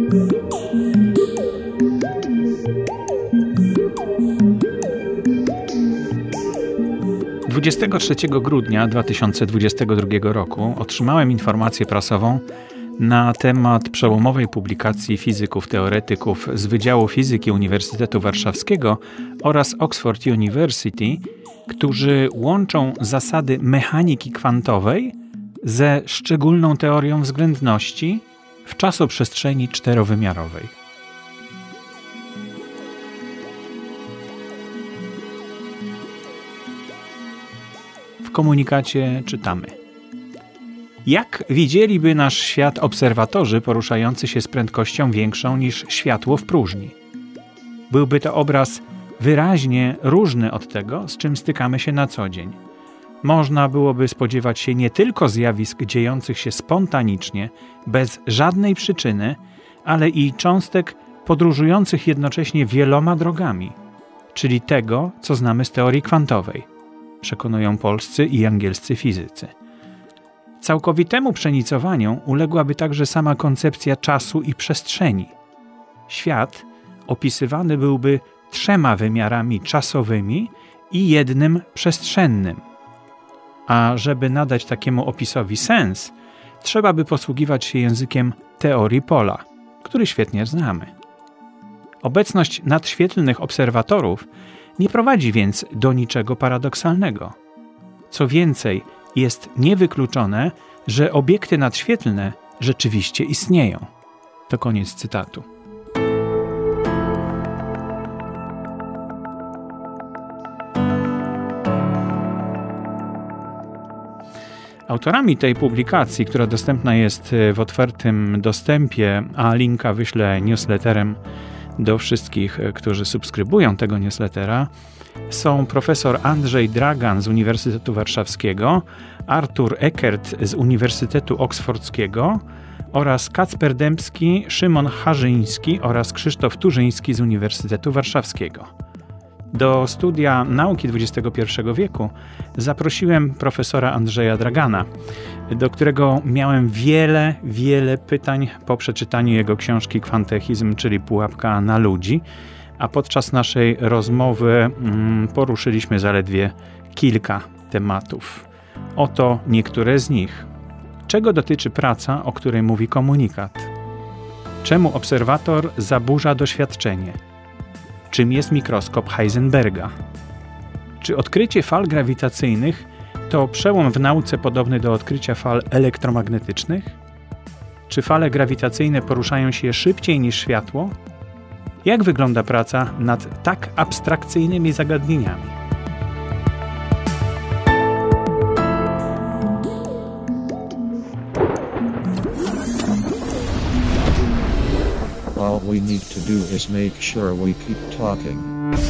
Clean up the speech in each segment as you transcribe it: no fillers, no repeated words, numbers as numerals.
Dwudziestego grudnia 2022 roku otrzymałem informację prasową na temat przełomowej publikacji fizyków-teoretyków z Wydziału Fizyki Uniwersytetu Warszawskiego oraz Oxford University, którzy łączą zasady mechaniki kwantowej ze szczególną teorią względności w czasoprzestrzeni czterowymiarowej. W komunikacie czytamy: jak widzieliby nasz świat obserwatorzy poruszający się z prędkością większą niż światło w próżni? Byłby to obraz wyraźnie różny od tego, z czym stykamy się na co dzień. Można byłoby spodziewać się nie tylko zjawisk dziejących się spontanicznie, bez żadnej przyczyny, ale i cząstek podróżujących jednocześnie wieloma drogami, czyli tego, co znamy z teorii kwantowej, przekonują polscy i angielscy fizycy. Całkowitemu przenicowaniu uległaby także sama koncepcja czasu i przestrzeni. Świat opisywany byłby 3 wymiarami czasowymi i 1 przestrzennym. A żeby nadać takiemu opisowi sens, trzeba by posługiwać się językiem teorii pola, który świetnie znamy. Obecność nadświetlnych obserwatorów nie prowadzi więc do niczego paradoksalnego. Co więcej, jest niewykluczone, że obiekty nadświetlne rzeczywiście istnieją. To koniec cytatu. Autorami tej publikacji, która dostępna jest w otwartym dostępie, a linka wyślę newsletterem do wszystkich, którzy subskrybują tego newslettera, są profesor Andrzej Dragan z Uniwersytetu Warszawskiego, Artur Eckert z Uniwersytetu Oksfordzkiego oraz Kacper Dębski, Szymon Harzyński oraz Krzysztof Turzyński z Uniwersytetu Warszawskiego. Do studia nauki XXI wieku zaprosiłem profesora Andrzeja Dragana, do którego miałem wiele pytań po przeczytaniu jego książki Kwantechizm, czyli Pułapka na ludzi, a podczas naszej rozmowy poruszyliśmy zaledwie kilka tematów. Oto niektóre z nich. Czego dotyczy praca, o której mówi komunikat? Czemu obserwator zaburza doświadczenie? Czym jest mikroskop Heisenberga? Czy odkrycie fal grawitacyjnych to przełom w nauce podobny do odkrycia fal elektromagnetycznych? Czy fale grawitacyjne poruszają się szybciej niż światło? Jak wygląda praca nad tak abstrakcyjnymi zagadnieniami? All we need to do is make sure we keep talking.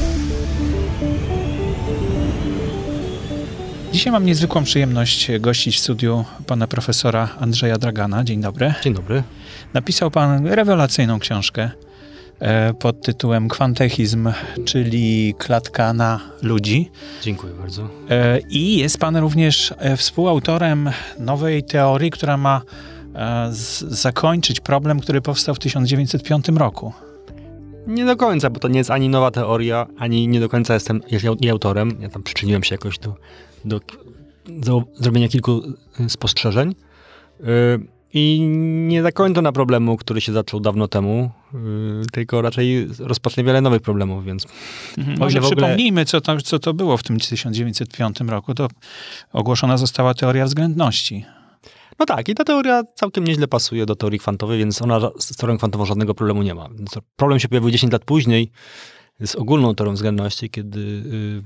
Dzisiaj mam niezwykłą przyjemność gościć w studiu pana profesora Andrzeja Dragana. Dzień dobry. Dzień dobry. Napisał pan rewelacyjną książkę pod tytułem Kwantechizm, czyli klatka na ludzi. Dziękuję bardzo. I jest pan również współautorem nowej teorii, która ma zakończyć problem, który powstał w 1905 roku. Nie do końca, bo to nie jest ani nowa teoria, ani nie do końca jestem jej autorem. Ja tam przyczyniłem się jakoś do zrobienia kilku spostrzeżeń. I nie zakończę na problemu, który się zaczął dawno temu, tylko raczej rozpocznie wiele nowych problemów, więc... Może przypomnijmy, co to było w tym 1905 roku. To ogłoszona została teoria względności. No tak, i ta teoria całkiem nieźle pasuje do teorii kwantowej, więc ona z teorią kwantową żadnego problemu nie ma. Więc problem się pojawił 10 lat później z ogólną teorią względności, kiedy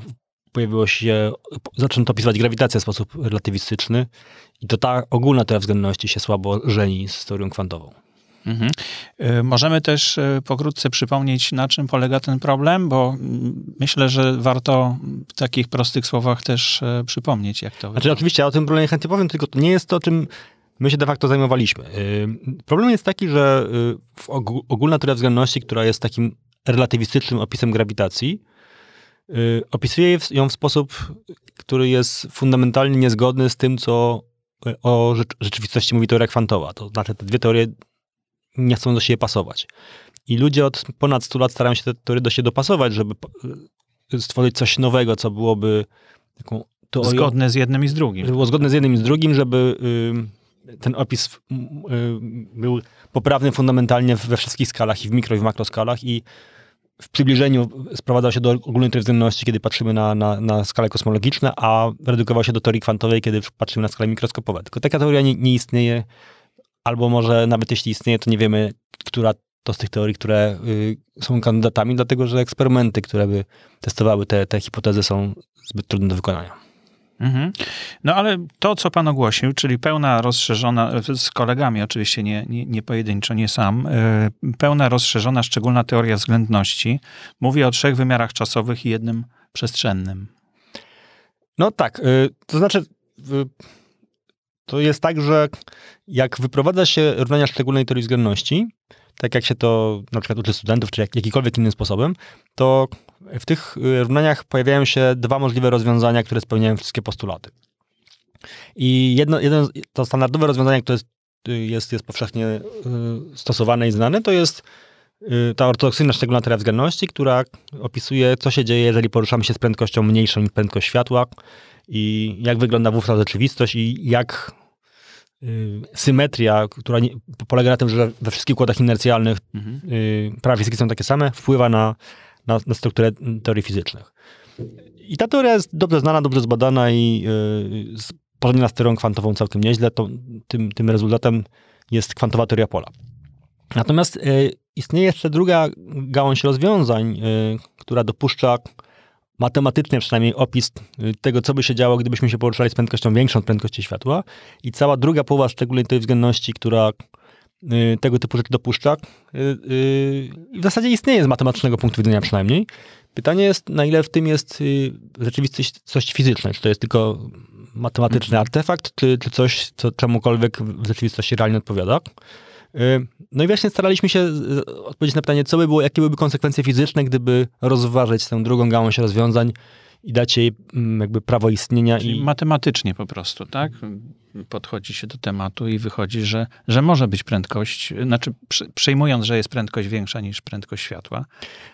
zaczęto opisywać grawitację w sposób relatywistyczny i to ta ogólna teoria względności się słabo żeni z teorią kwantową. Mhm. Możemy też pokrótce przypomnieć, na czym polega ten problem, bo myślę, że warto w takich prostych słowach też przypomnieć, jak to... Znaczy, oczywiście ja o tym problemie chętnie powiem, tylko to nie jest to, czym my się de facto zajmowaliśmy. Problem jest taki, że ogólna teoria względności, która jest takim relatywistycznym opisem grawitacji, opisuje ją w sposób, który jest fundamentalnie niezgodny z tym, co o rzeczywistości mówi teoria kwantowa. To znaczy, te dwie teorie nie chcą do siebie pasować. I ludzie od ponad 100 lat starają się te teorie do siebie dopasować, żeby stworzyć coś nowego, co byłoby taką teorią... Zgodne z jednym i z drugim. Żeby było zgodne z jednym i z drugim, żeby ten opis był poprawny fundamentalnie we wszystkich skalach, i w mikro, i w makroskalach, i w przybliżeniu sprowadzał się do ogólnej teorii względności, kiedy patrzymy na skale kosmologiczne, a redukował się do teorii kwantowej, kiedy patrzymy na skale mikroskopowe. Tylko taka teoria nie istnieje, albo może nawet jeśli istnieje, to nie wiemy, która to z tych teorii, które są kandydatami, dlatego że eksperymenty, które by testowały te hipotezy, są zbyt trudne do wykonania. Mhm. No ale to, co pan ogłosił, czyli pełna rozszerzona, z kolegami oczywiście, nie pojedynczo, nie sam, pełna rozszerzona szczególna teoria względności mówi o 3 wymiarach czasowych i jednym przestrzennym. No tak, to znaczy to jest tak, że jak wyprowadza się równania szczególnej teorii względności, tak jak się to na przykład uczy studentów, czy jakikolwiek innym sposobem, to w tych równaniach pojawiają się 2 możliwe rozwiązania, które spełniają wszystkie postulaty. I to standardowe rozwiązanie, które jest powszechnie stosowane i znane, to jest ta ortodoksyjna szczególna teoria względności, która opisuje, co się dzieje, jeżeli poruszamy się z prędkością mniejszą niż prędkość światła i jak wygląda wówczas rzeczywistość i jak symetria, która polega na tym, że we wszystkich układach inercjalnych prawa fizyki są takie same, wpływa na strukturę teorii fizycznych. I ta teoria jest dobrze znana, dobrze zbadana i porównywana z teorią kwantową całkiem nieźle. Tym rezultatem jest kwantowa teoria pola. Natomiast istnieje jeszcze druga gałąź rozwiązań, która dopuszcza matematycznie przynajmniej opis tego, co by się działo, gdybyśmy się poruszali z prędkością większą od prędkości światła. I cała druga połowa szczególnej teorii względności, która tego typu rzeczy dopuszcza, w zasadzie istnieje z matematycznego punktu widzenia przynajmniej. Pytanie jest, na ile w tym jest rzeczywistość fizyczna, czy to jest tylko matematyczny artefakt, czy coś, co czemukolwiek w rzeczywistości realnie odpowiada. No i właśnie staraliśmy się odpowiedzieć na pytanie, jakie byłyby konsekwencje fizyczne, gdyby rozważyć tę drugą gałąź rozwiązań i dać jej jakby prawo istnienia. Czyli matematycznie po prostu, tak? Podchodzi się do tematu i wychodzi, że może być prędkość, znaczy przyjmując, że jest prędkość większa niż prędkość światła.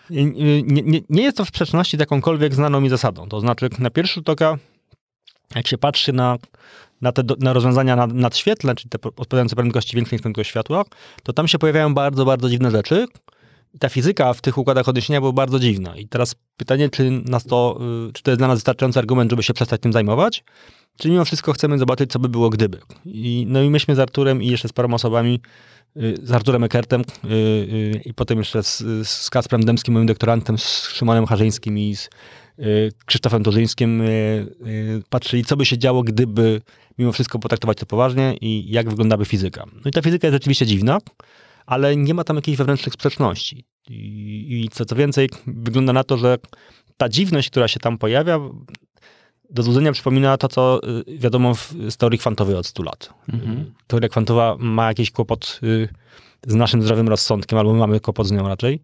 Nie jest to w sprzeczności z jakąkolwiek znaną mi zasadą. To znaczy, na pierwszy rzut oka, jak się patrzy na rozwiązania nadświetlne, czyli te odpowiadające prędkości większej niż prędkość światła, to tam się pojawiają bardzo, bardzo dziwne rzeczy. I ta fizyka w tych układach odniesienia była bardzo dziwna. I teraz pytanie, czy to jest dla nas wystarczający argument, żeby się przestać tym zajmować, czy mimo wszystko chcemy zobaczyć, co by było gdyby. I myśmy z Arturem i jeszcze z paroma osobami, z Arturem Eckertem i potem jeszcze z Kacprem Dębskim, moim doktorantem, z Szymonem Harzyńskim i z Krzysztofem Turzyńskim patrzyli, co by się działo, gdyby mimo wszystko potraktować to poważnie i jak wyglądałaby fizyka. No i ta fizyka jest rzeczywiście dziwna, ale nie ma tam jakichś wewnętrznych sprzeczności. I co więcej, wygląda na to, że ta dziwność, która się tam pojawia, do złudzenia przypomina to, co wiadomo z teorii kwantowej od 100 lat. Teoria kwantowa ma jakiś kłopot z naszym zdrowym rozsądkiem, albo my mamy kłopot z nią raczej.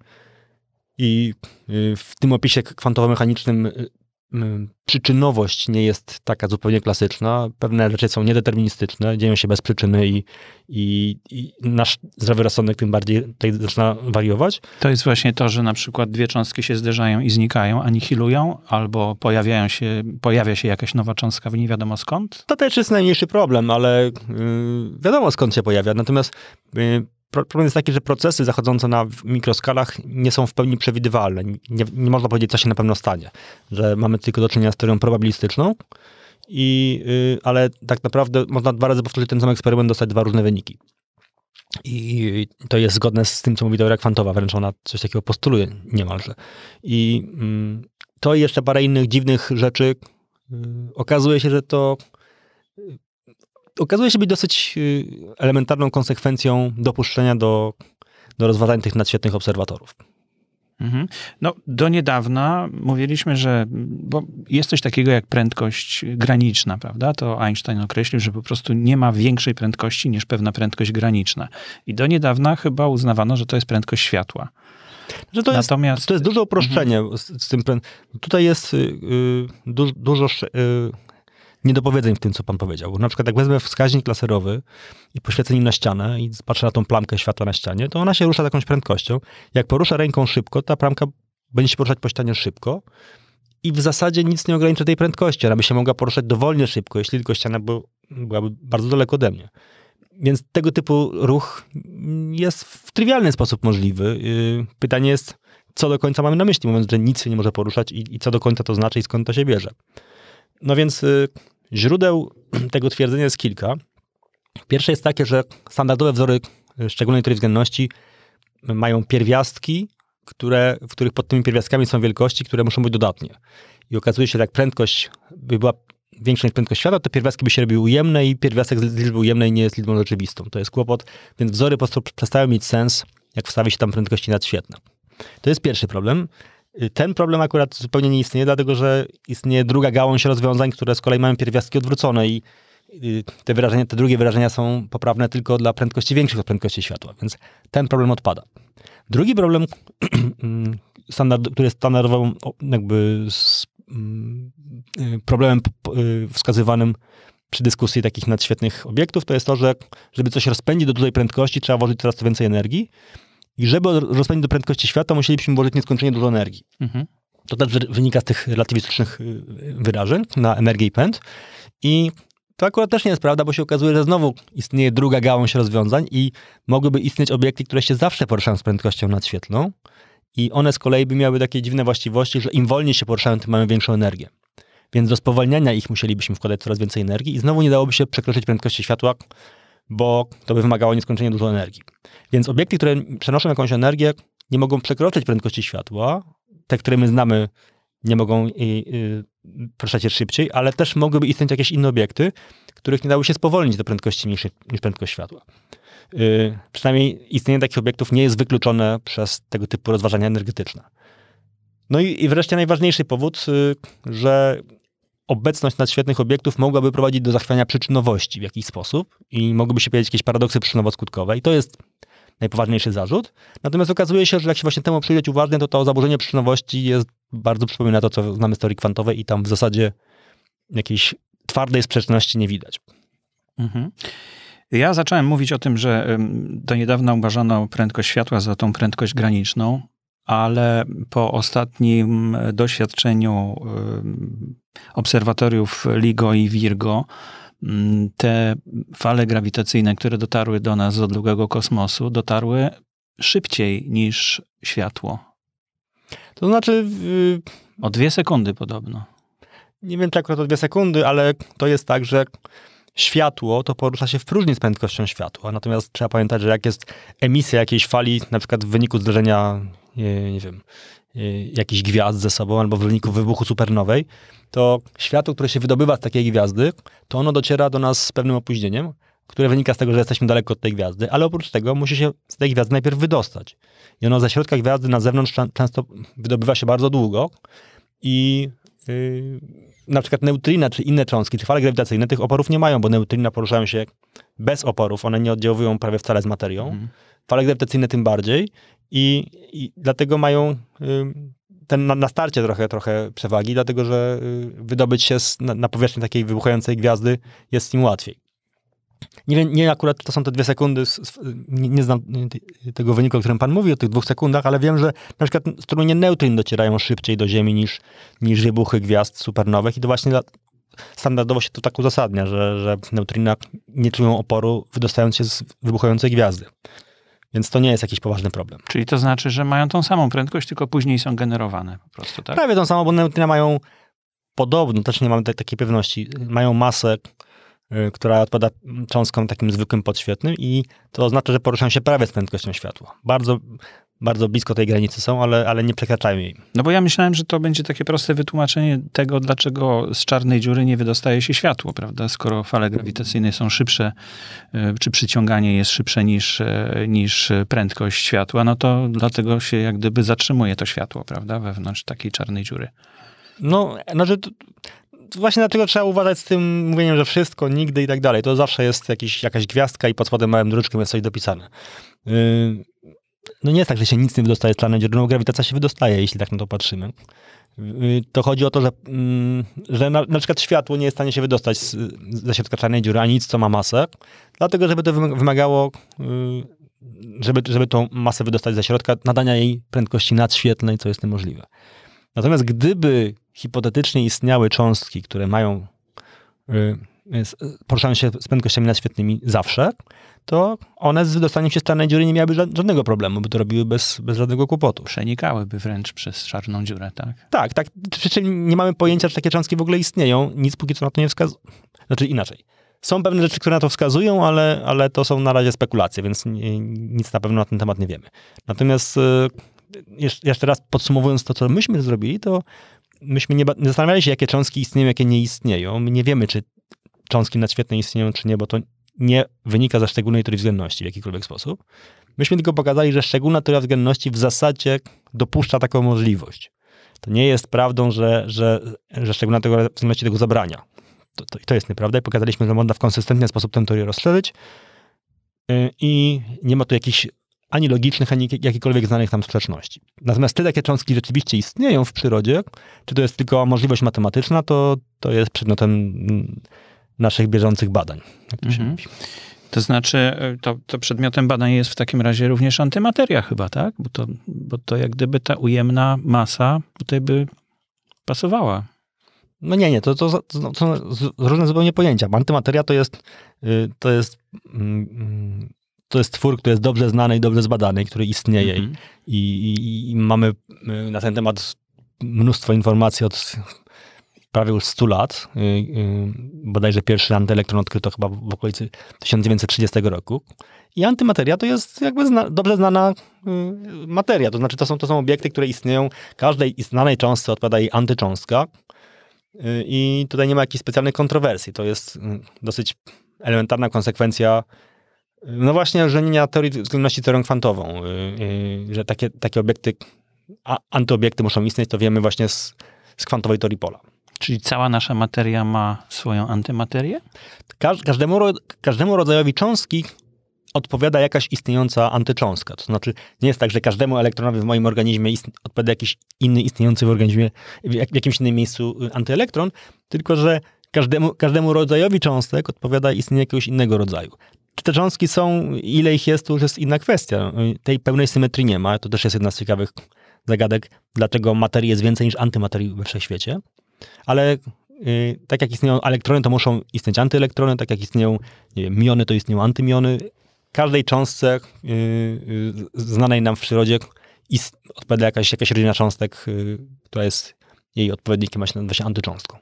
I w tym opisie kwantowo-mechanicznym przyczynowość nie jest taka zupełnie klasyczna. Pewne rzeczy są niedeterministyczne, dzieją się bez przyczyny i nasz zdrowy rozsądek tym bardziej tutaj zaczyna wariować. To jest właśnie to, że na przykład 2 cząstki się zderzają i znikają, anihilują, albo pojawia się jakaś nowa cząstka nie wiadomo skąd? To też jest najmniejszy problem, ale wiadomo skąd się pojawia. Natomiast problem jest taki, że procesy zachodzące na mikroskalach nie są w pełni przewidywalne. Nie można powiedzieć, co się na pewno stanie. Że mamy tylko do czynienia z teorią probabilistyczną, ale tak naprawdę można 2 razy powtórzyć ten sam eksperyment, dostać 2 różne wyniki. I to jest zgodne z tym, co mówi teoria kwantowa, wręcz ona coś takiego postuluje niemalże. I to i jeszcze parę innych dziwnych rzeczy. Okazuje się, że to okazuje się być dosyć elementarną konsekwencją dopuszczenia do rozważań tych nadświetlnych obserwatorów. No, do niedawna mówiliśmy, bo jest coś takiego jak prędkość graniczna, prawda? To Einstein określił, że po prostu nie ma większej prędkości niż pewna prędkość graniczna. I do niedawna chyba uznawano, że to jest prędkość światła. Że to jest duże uproszczenie z tym. Tutaj jest dużo niedopowiedzeń w tym, co pan powiedział. Bo na przykład jak wezmę wskaźnik laserowy i poświecę nim na ścianę i patrzę na tą plamkę światła na ścianie, to ona się rusza z jakąś prędkością. Jak poruszę ręką szybko, ta plamka będzie się poruszać po ścianie szybko i w zasadzie nic nie ogranicza tej prędkości. Ona by się mogła poruszać dowolnie szybko, jeśli tylko ściana byłaby bardzo daleko ode mnie. Więc tego typu ruch jest w trywialny sposób możliwy. Pytanie jest, co do końca mamy na myśli, mówiąc, że nic się nie może poruszać i co do końca to znaczy i skąd to się bierze. No więc źródeł tego twierdzenia jest kilka. Pierwsze jest takie, że standardowe wzory szczególnej teorii względności mają pierwiastki, w których pod tymi pierwiastkami są wielkości, które muszą być dodatnie. I okazuje się, że jak prędkość by była większa niż prędkość światła, to pierwiastki by się robiły ujemne i pierwiastek z liczby ujemnej nie jest liczbą rzeczywistą. To jest kłopot, więc wzory po prostu przestają mieć sens, jak wstawi się tam prędkości nadświetne. To jest pierwszy problem. Ten problem akurat zupełnie nie istnieje, dlatego że istnieje druga gałąź rozwiązań, które z kolei mają pierwiastki odwrócone i te drugie wyrażenia są poprawne tylko dla prędkości większych od prędkości światła, więc ten problem odpada. Drugi problem, który jest standardowym problemem wskazywanym przy dyskusji takich nadświetnych obiektów, to jest to, że żeby coś rozpędzić do dużej prędkości, trzeba włożyć coraz to więcej energii i żeby rozpędzić do prędkości światła, musielibyśmy włożyć nieskończenie dużo energii. Mhm. To też wynika z tych relatywistycznych wyrażeń na energię i pęd. I to akurat też nie jest prawda, bo się okazuje, że znowu istnieje druga gałąź rozwiązań i mogłyby istnieć obiekty, które się zawsze poruszają z prędkością nadświetlną i one z kolei by miały takie dziwne właściwości, że im wolniej się poruszają, tym mają większą energię. Więc do spowalniania ich musielibyśmy wkładać coraz więcej energii i znowu nie dałoby się przekroczyć prędkości światła, bo to by wymagało nieskończenie dużo energii. Więc obiekty, które przenoszą jakąś energię, nie mogą przekroczyć prędkości światła. Te, które my znamy, nie mogą poruszać się szybciej, ale też mogłyby istnieć jakieś inne obiekty, których nie dało się spowolnić do prędkości mniejszej niż prędkość światła. Przynajmniej istnienie takich obiektów nie jest wykluczone przez tego typu rozważania energetyczne. No i wreszcie najważniejszy powód, że obecność nadświetnych obiektów mogłaby prowadzić do zachwiania przyczynowości w jakiś sposób i mogłyby się pojawić jakieś paradoksy przyczynowo-skutkowe i to jest najpoważniejszy zarzut. Natomiast okazuje się, że jak się właśnie temu przyjrzeć uważnie, to zaburzenie przyczynowości bardzo przypomina to, co znamy z teorii kwantowej i tam w zasadzie jakiejś twardej sprzeczności nie widać. Mhm. Ja zacząłem mówić o tym, że do niedawna uważano prędkość światła za tą prędkość graniczną, ale po ostatnim doświadczeniu obserwatoriów LIGO i Virgo te fale grawitacyjne, które dotarły do nas z odległego kosmosu, dotarły szybciej niż światło. To znaczy... O 2 sekundy podobno. Nie wiem, czy akurat o 2 sekundy, ale to jest tak, że światło to porusza się w próżni z prędkością światła. Natomiast trzeba pamiętać, że jak jest emisja jakiejś fali, na przykład w wyniku zderzenia, nie wiem, jakichś gwiazd ze sobą, albo w wyniku wybuchu supernowej, to światło, które się wydobywa z takiej gwiazdy, to ono dociera do nas z pewnym opóźnieniem, które wynika z tego, że jesteśmy daleko od tej gwiazdy, ale oprócz tego musi się z tej gwiazdy najpierw wydostać. I ono ze środka gwiazdy na zewnątrz często wydobywa się bardzo długo i na przykład neutrina czy inne cząstki, czy fale grawitacyjne tych oporów nie mają, bo neutrina poruszają się bez oporów, one nie oddziałują prawie wcale z materią. Fale grawitacyjne tym bardziej i dlatego mają na starcie trochę przewagi, dlatego że wydobyć się na powierzchni takiej wybuchającej gwiazdy jest im łatwiej. Nie akurat to są te 2 sekundy, nie znam tego wyniku, o którym pan mówi, o tych 2 sekundach, ale wiem, że na przykład strumienie neutrin docierają szybciej do Ziemi niż wybuchy gwiazd supernowych i to właśnie standardowo się to tak uzasadnia, że neutrina nie czują oporu wydostając się z wybuchającej gwiazdy. Więc to nie jest jakiś poważny problem. Czyli to znaczy, że mają tą samą prędkość, tylko później są generowane po prostu, tak? Prawie tą samą, bo neutrina mają podobno, też nie mamy takiej pewności, mają masę, która odpowiada cząstkom takim zwykłym podświetnym i to oznacza, że poruszają się prawie z prędkością światła. Bardzo, bardzo blisko tej granicy są, ale nie przekraczają jej. No bo ja myślałem, że to będzie takie proste wytłumaczenie tego, dlaczego z czarnej dziury nie wydostaje się światło, prawda? Skoro fale grawitacyjne są szybsze, czy przyciąganie jest szybsze niż prędkość światła, no to dlatego się jak gdyby zatrzymuje to światło, prawda? Wewnątrz takiej czarnej dziury. No, znaczy... Właśnie dlaczego trzeba uważać z tym mówieniem, że wszystko, nigdy i tak dalej. To zawsze jest jakaś gwiazdka i pod spodem małym druczkiem jest coś dopisane. No nie jest tak, że się nic nie wydostaje z czarnej dziury, no grawitacja się wydostaje, jeśli tak na to patrzymy. to chodzi o to, że na przykład światło nie jest w stanie się wydostać ze środka czarnej dziury, ani nic, co ma masę, dlatego, żeby to wymagało, żeby tą masę wydostać ze środka, nadania jej prędkości nadświetlnej, co jest niemożliwe. Natomiast gdyby hipotetycznie istniały cząstki, które poruszają się z prędkościami nadświetlnymi zawsze, to one z wydostaniem się z czarnej dziury nie miałyby żadnego problemu, by to robiły bez żadnego kłopotu. Przenikałyby wręcz przez czarną dziurę, tak? Tak. Czyli nie mamy pojęcia, czy takie cząstki w ogóle istnieją. Nic póki co na to nie wskazuje. Znaczy inaczej. Są pewne rzeczy, które na to wskazują, ale to są na razie spekulacje, więc nic na pewno na ten temat nie wiemy. Natomiast jeszcze raz podsumowując to, co myśmy zrobili, to myśmy nie zastanawiali się, jakie cząstki istnieją, jakie nie istnieją. My nie wiemy, czy cząstki nadświetlne istnieją, czy nie, bo to nie wynika ze szczególnej teorii względności w jakikolwiek sposób. Myśmy tylko pokazali, że szczególna teoria względności w zasadzie dopuszcza taką możliwość. To nie jest prawdą, że szczególna teoria względności tego zabrania. To jest nieprawda i pokazaliśmy, że można w konsystentny sposób tę teorię rozszerzyć i nie ma tu jakichś ani logicznych, ani jakichkolwiek znanych tam sprzeczności. Natomiast te takie cząstki rzeczywiście istnieją w przyrodzie, czy to jest tylko możliwość matematyczna, to jest przedmiotem naszych bieżących badań. Jak to się mówi. To znaczy, to przedmiotem badań jest w takim razie również antymateria chyba, tak? Bo to jak gdyby ta ujemna masa tutaj by pasowała. No nie, to są różne zupełnie pojęcia. Antymateria to jest twór, który jest dobrze znany i dobrze zbadany, który istnieje i mamy na ten temat mnóstwo informacji od prawie już 100 lat. Bodajże pierwszy antyelektron odkryto chyba w okolicy 1930 roku. I antymateria to jest jakby dobrze znana materia. To znaczy to są obiekty, które istnieją. Każdej znanej cząstce odpowiada jej antycząstka. I tutaj nie ma jakichś specjalnych kontrowersji. To jest dosyć elementarna konsekwencja no właśnie żenienia teorii względności teorią kwantową. Że takie obiekty, antyobiekty muszą istnieć, to wiemy właśnie z kwantowej teorii pola. Czyli cała nasza materia ma swoją antymaterię? Każdemu rodzajowi cząstki odpowiada jakaś istniejąca antycząstka. To znaczy nie jest tak, że każdemu elektronowi w moim organizmie odpowiada jakiś inny istniejący w organizmie, w jakimś innym miejscu antyelektron, tylko że każdemu rodzajowi cząstek odpowiada istnienie jakiegoś innego rodzaju. Czy te cząstki są, ile ich jest, to już jest inna kwestia. Tej pełnej symetrii nie ma. To też jest jedna z ciekawych zagadek, dlaczego materii jest więcej niż antymaterii we wszechświecie. Ale tak jak istnieją elektrony, to muszą istnieć antyelektrony, tak jak istnieją, nie wiem, miony, to istnieją antymiony. Każdej cząstce znanej nam w przyrodzie odpowiada jakaś rodzina cząstek, która jest jej odpowiednikiem, ma się nazywa się antycząstką.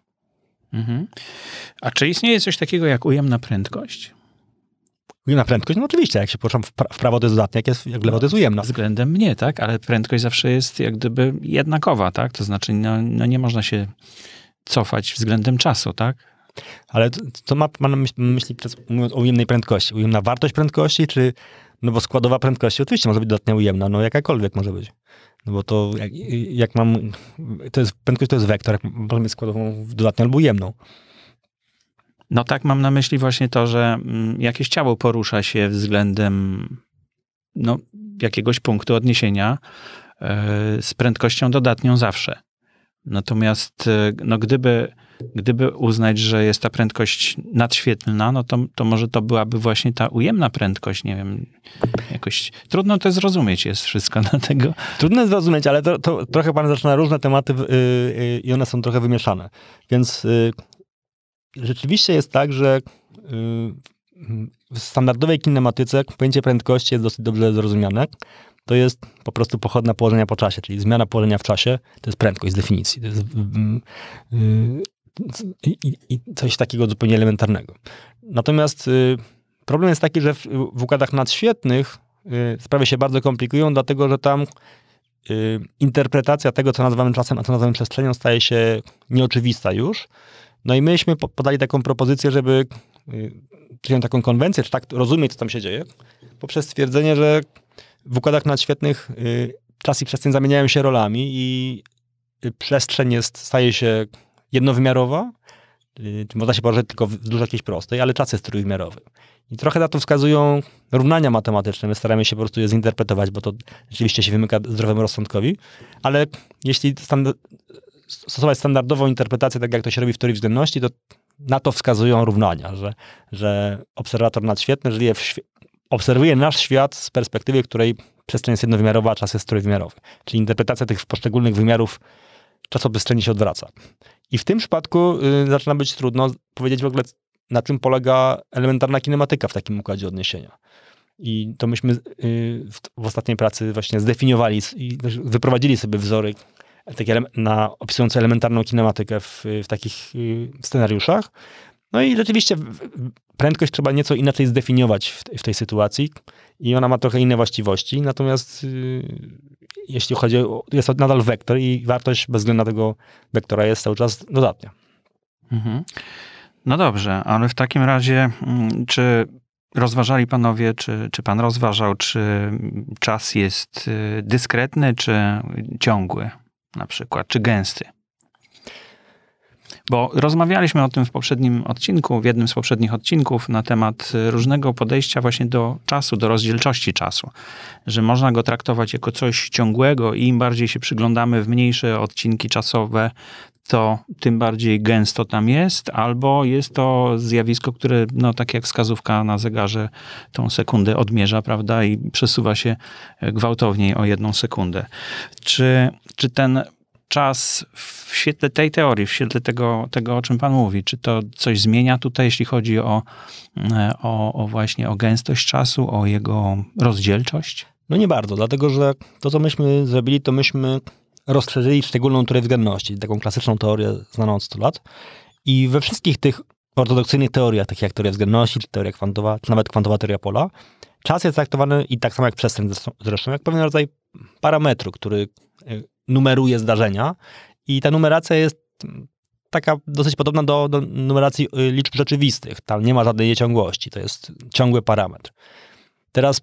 A czy istnieje coś takiego jak ujemna prędkość? Ujemna prędkość? No oczywiście, jak się poruszam w prawo to jest dodatnie, jak w lewo to jest ujemna. Względem mnie, tak? Ale prędkość zawsze jest jak gdyby jednakowa, tak? To znaczy no nie można się cofać względem czasu, tak? Ale co ma na myśli mówiąc o ujemnej prędkości? Ujemna wartość prędkości, czy no bo składowa prędkości oczywiście może być dodatnia ujemna, no jakakolwiek może być. No bo to jak mam, prędkość to jest wektor, jak może mieć składową dodatnią albo ujemną. No tak, mam na myśli właśnie to, że jakieś ciało porusza się względem jakiegoś punktu odniesienia z prędkością dodatnią zawsze. Natomiast gdyby uznać, że jest ta prędkość nadświetlna, no to może to byłaby właśnie ta ujemna prędkość, nie wiem, jakoś trudno to zrozumieć jest wszystko, dlatego... Trudno zrozumieć, ale to trochę pan zaczyna różne tematy i one są trochę wymieszane. Więc rzeczywiście jest tak, że w standardowej kinematyce pojęcie prędkości jest dosyć dobrze zrozumiane. To jest po prostu pochodna położenia po czasie, czyli zmiana położenia w czasie to jest prędkość z definicji. To jest i coś takiego zupełnie elementarnego. Natomiast problem jest taki, że w układach nadświetlnych sprawy się bardzo komplikują, dlatego że tam interpretacja tego, co nazywamy czasem, a co nazywamy przestrzenią, staje się nieoczywista już. No i myśmy podali taką propozycję, żeby przyjąć taką konwencję, czy tak rozumieć, co tam się dzieje, poprzez stwierdzenie, że w układach nadświetlnych czas i przestrzeń zamieniają się rolami i przestrzeń staje się jednowymiarowa, można się położyć tylko wzdłuż jakiejś prostej, ale czas jest trójwymiarowy. I trochę na to wskazują równania matematyczne. My staramy się po prostu je zinterpretować, bo to rzeczywiście się wymyka zdrowemu rozsądkowi, ale jeśli stosować standardową interpretację, tak jak to się robi w teorii względności, to na to wskazują równania, że obserwator nadświetny obserwuje nasz świat z perspektywy, w której przestrzeń jest jednowymiarowa, a czas jest trójwymiarowy. Czyli interpretacja tych poszczególnych wymiarów czasoprzestrzeni się odwraca. I w tym przypadku zaczyna być trudno powiedzieć w ogóle, na czym polega elementarna kinematyka w takim układzie odniesienia. I to myśmy w ostatniej pracy właśnie zdefiniowali i wyprowadzili sobie wzory takie opisujące elementarną kinematykę w takich scenariuszach. No i rzeczywiście prędkość trzeba nieco inaczej zdefiniować w tej sytuacji i ona ma trochę inne właściwości, natomiast jeśli chodzi o... jest to nadal wektor i wartość bez względu na tego wektora jest cały czas dodatnia. Mhm. No dobrze, ale w takim razie czy rozważali panowie, czy pan rozważał, czy czas jest dyskretny, czy ciągły na przykład, czy gęsty? Bo rozmawialiśmy o tym w poprzednim odcinku, w jednym z poprzednich odcinków na temat różnego podejścia właśnie do czasu, do rozdzielczości czasu. Że można go traktować jako coś ciągłego i im bardziej się przyglądamy w mniejsze odcinki czasowe, to tym bardziej gęsto tam jest, albo jest to zjawisko, które, no tak jak wskazówka na zegarze, tą sekundę odmierza, prawda, i przesuwa się gwałtowniej o 1 sekundę. Czy ten czas w świetle tej teorii, w świetle tego, o czym pan mówi, czy to coś zmienia tutaj, jeśli chodzi o właśnie o gęstość czasu, o jego rozdzielczość? No nie bardzo, dlatego że to, co myśmy zrobili, to myśmy rozszerzyli szczególną teorię względności, taką klasyczną teorię znaną od 100 lat. I we wszystkich tych ortodoksyjnych teoriach, takich jak teoria względności, czy teoria kwantowa, czy nawet kwantowa teoria pola, czas jest traktowany i tak samo jak przestrzeń zresztą, jak pewien rodzaj parametru, który numeruje zdarzenia. I ta numeracja jest taka dosyć podobna do numeracji liczb rzeczywistych. Tam nie ma żadnej nieciągłości, to jest ciągły parametr. Teraz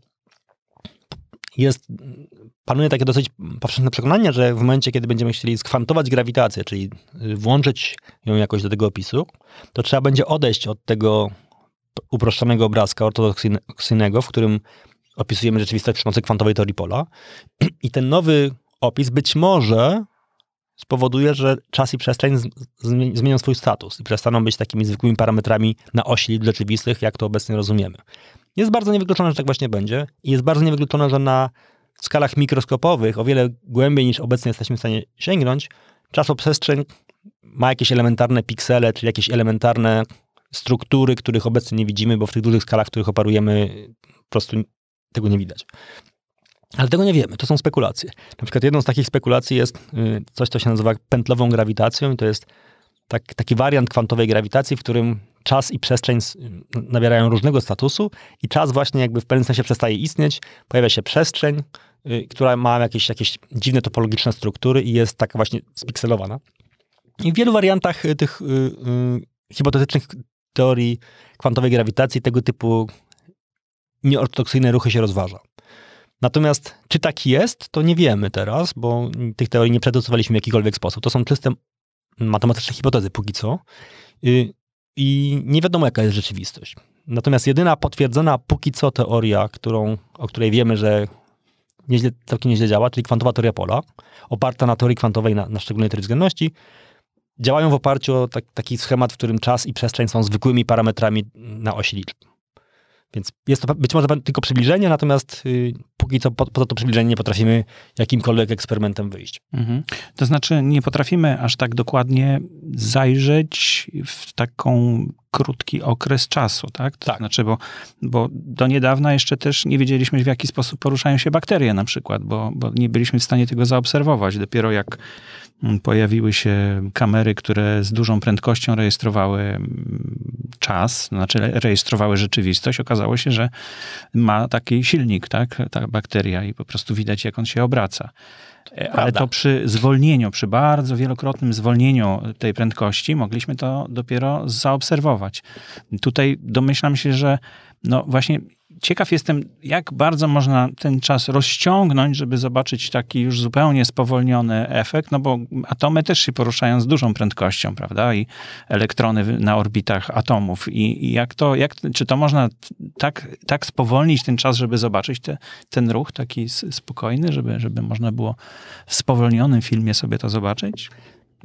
panuje takie dosyć powszechne przekonanie, że w momencie, kiedy będziemy chcieli skwantować grawitację, czyli włączyć ją jakoś do tego opisu, to trzeba będzie odejść od tego uproszczonego obrazka ortodoksyjnego, w którym opisujemy rzeczywistość przy pomocy kwantowej teorii pola. I ten nowy opis być może spowoduje, że czas i przestrzeń zmienią swój status i przestaną być takimi zwykłymi parametrami na osi liczb rzeczywistych, jak to obecnie rozumiemy. Jest bardzo niewykluczone, że tak właśnie będzie i jest bardzo niewykluczone, że na skalach mikroskopowych, o wiele głębiej niż obecnie jesteśmy w stanie sięgnąć, czasoprzestrzeń ma jakieś elementarne piksele, czyli jakieś elementarne struktury, których obecnie nie widzimy, bo w tych dużych skalach, w których operujemy, po prostu tego nie widać. Ale tego nie wiemy, to są spekulacje. Na przykład jedną z takich spekulacji jest coś, co się nazywa pętlową grawitacją i to jest taki wariant kwantowej grawitacji, w którym czas i przestrzeń nabierają różnego statusu i czas właśnie jakby w pewnym sensie przestaje istnieć, pojawia się przestrzeń, która ma jakieś dziwne topologiczne struktury i jest taka właśnie spikselowana. I w wielu wariantach tych hipotetycznych teorii kwantowej grawitacji tego typu nieortodoksyjne ruchy się rozważa. Natomiast czy tak jest, to nie wiemy teraz, bo tych teorii nie przedostawaliśmy w jakikolwiek sposób. To są czyste matematyczne hipotezy póki co i nie wiadomo, jaka jest rzeczywistość. Natomiast jedyna potwierdzona póki co teoria, o której wiemy, że całkiem nieźle działa, czyli kwantowa teoria pola, oparta na teorii kwantowej na szczególnej teorii względności, działają w oparciu o taki schemat, w którym czas i przestrzeń są zwykłymi parametrami na osi liczb. Więc jest to być może tylko przybliżenie, natomiast póki co poza to przybliżenie nie potrafimy jakimkolwiek eksperymentem wyjść. Mhm. To znaczy nie potrafimy aż tak dokładnie zajrzeć w taką krótki okres czasu, tak? To znaczy, bo do niedawna jeszcze też nie wiedzieliśmy, w jaki sposób poruszają się bakterie na przykład, bo nie byliśmy w stanie tego zaobserwować. Dopiero jak pojawiły się kamery, które z dużą prędkością rejestrowały czas, znaczy rejestrowały rzeczywistość, okazało się, że ma taki silnik, tak, ta bakteria i po prostu widać, jak on się obraca. Ale to przy zwolnieniu, przy bardzo wielokrotnym zwolnieniu tej prędkości mogliśmy to dopiero zaobserwować. Tutaj domyślam się, że no właśnie ciekaw jestem, jak bardzo można ten czas rozciągnąć, żeby zobaczyć taki już zupełnie spowolniony efekt, no bo atomy też się poruszają z dużą prędkością, prawda? I elektrony na orbitach atomów. I czy to można tak spowolnić ten czas, żeby zobaczyć ten ruch taki spokojny, żeby można było w spowolnionym filmie sobie to zobaczyć?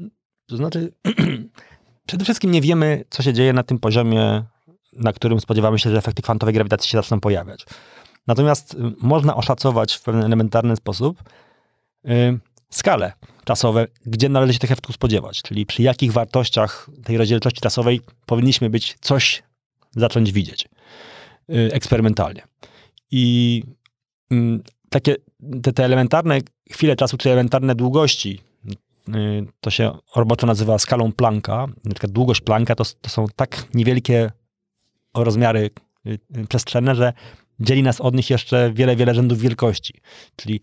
To znaczy, przede wszystkim nie wiemy, co się dzieje na tym poziomie, na którym spodziewamy się, że efekty kwantowej grawitacji się zaczną pojawiać. Natomiast można oszacować w pewien elementarny sposób skale czasowe, gdzie należy się tych efektów spodziewać, czyli przy jakich wartościach tej rozdzielczości czasowej powinniśmy coś zacząć widzieć eksperymentalnie. I takie te elementarne chwile czasu, czy elementarne długości, to się roboczo nazywa skalą Plancka. Na przykład długość Plancka to są tak niewielkie rozmiary przestrzenne, że dzieli nas od nich jeszcze wiele rzędów wielkości. Czyli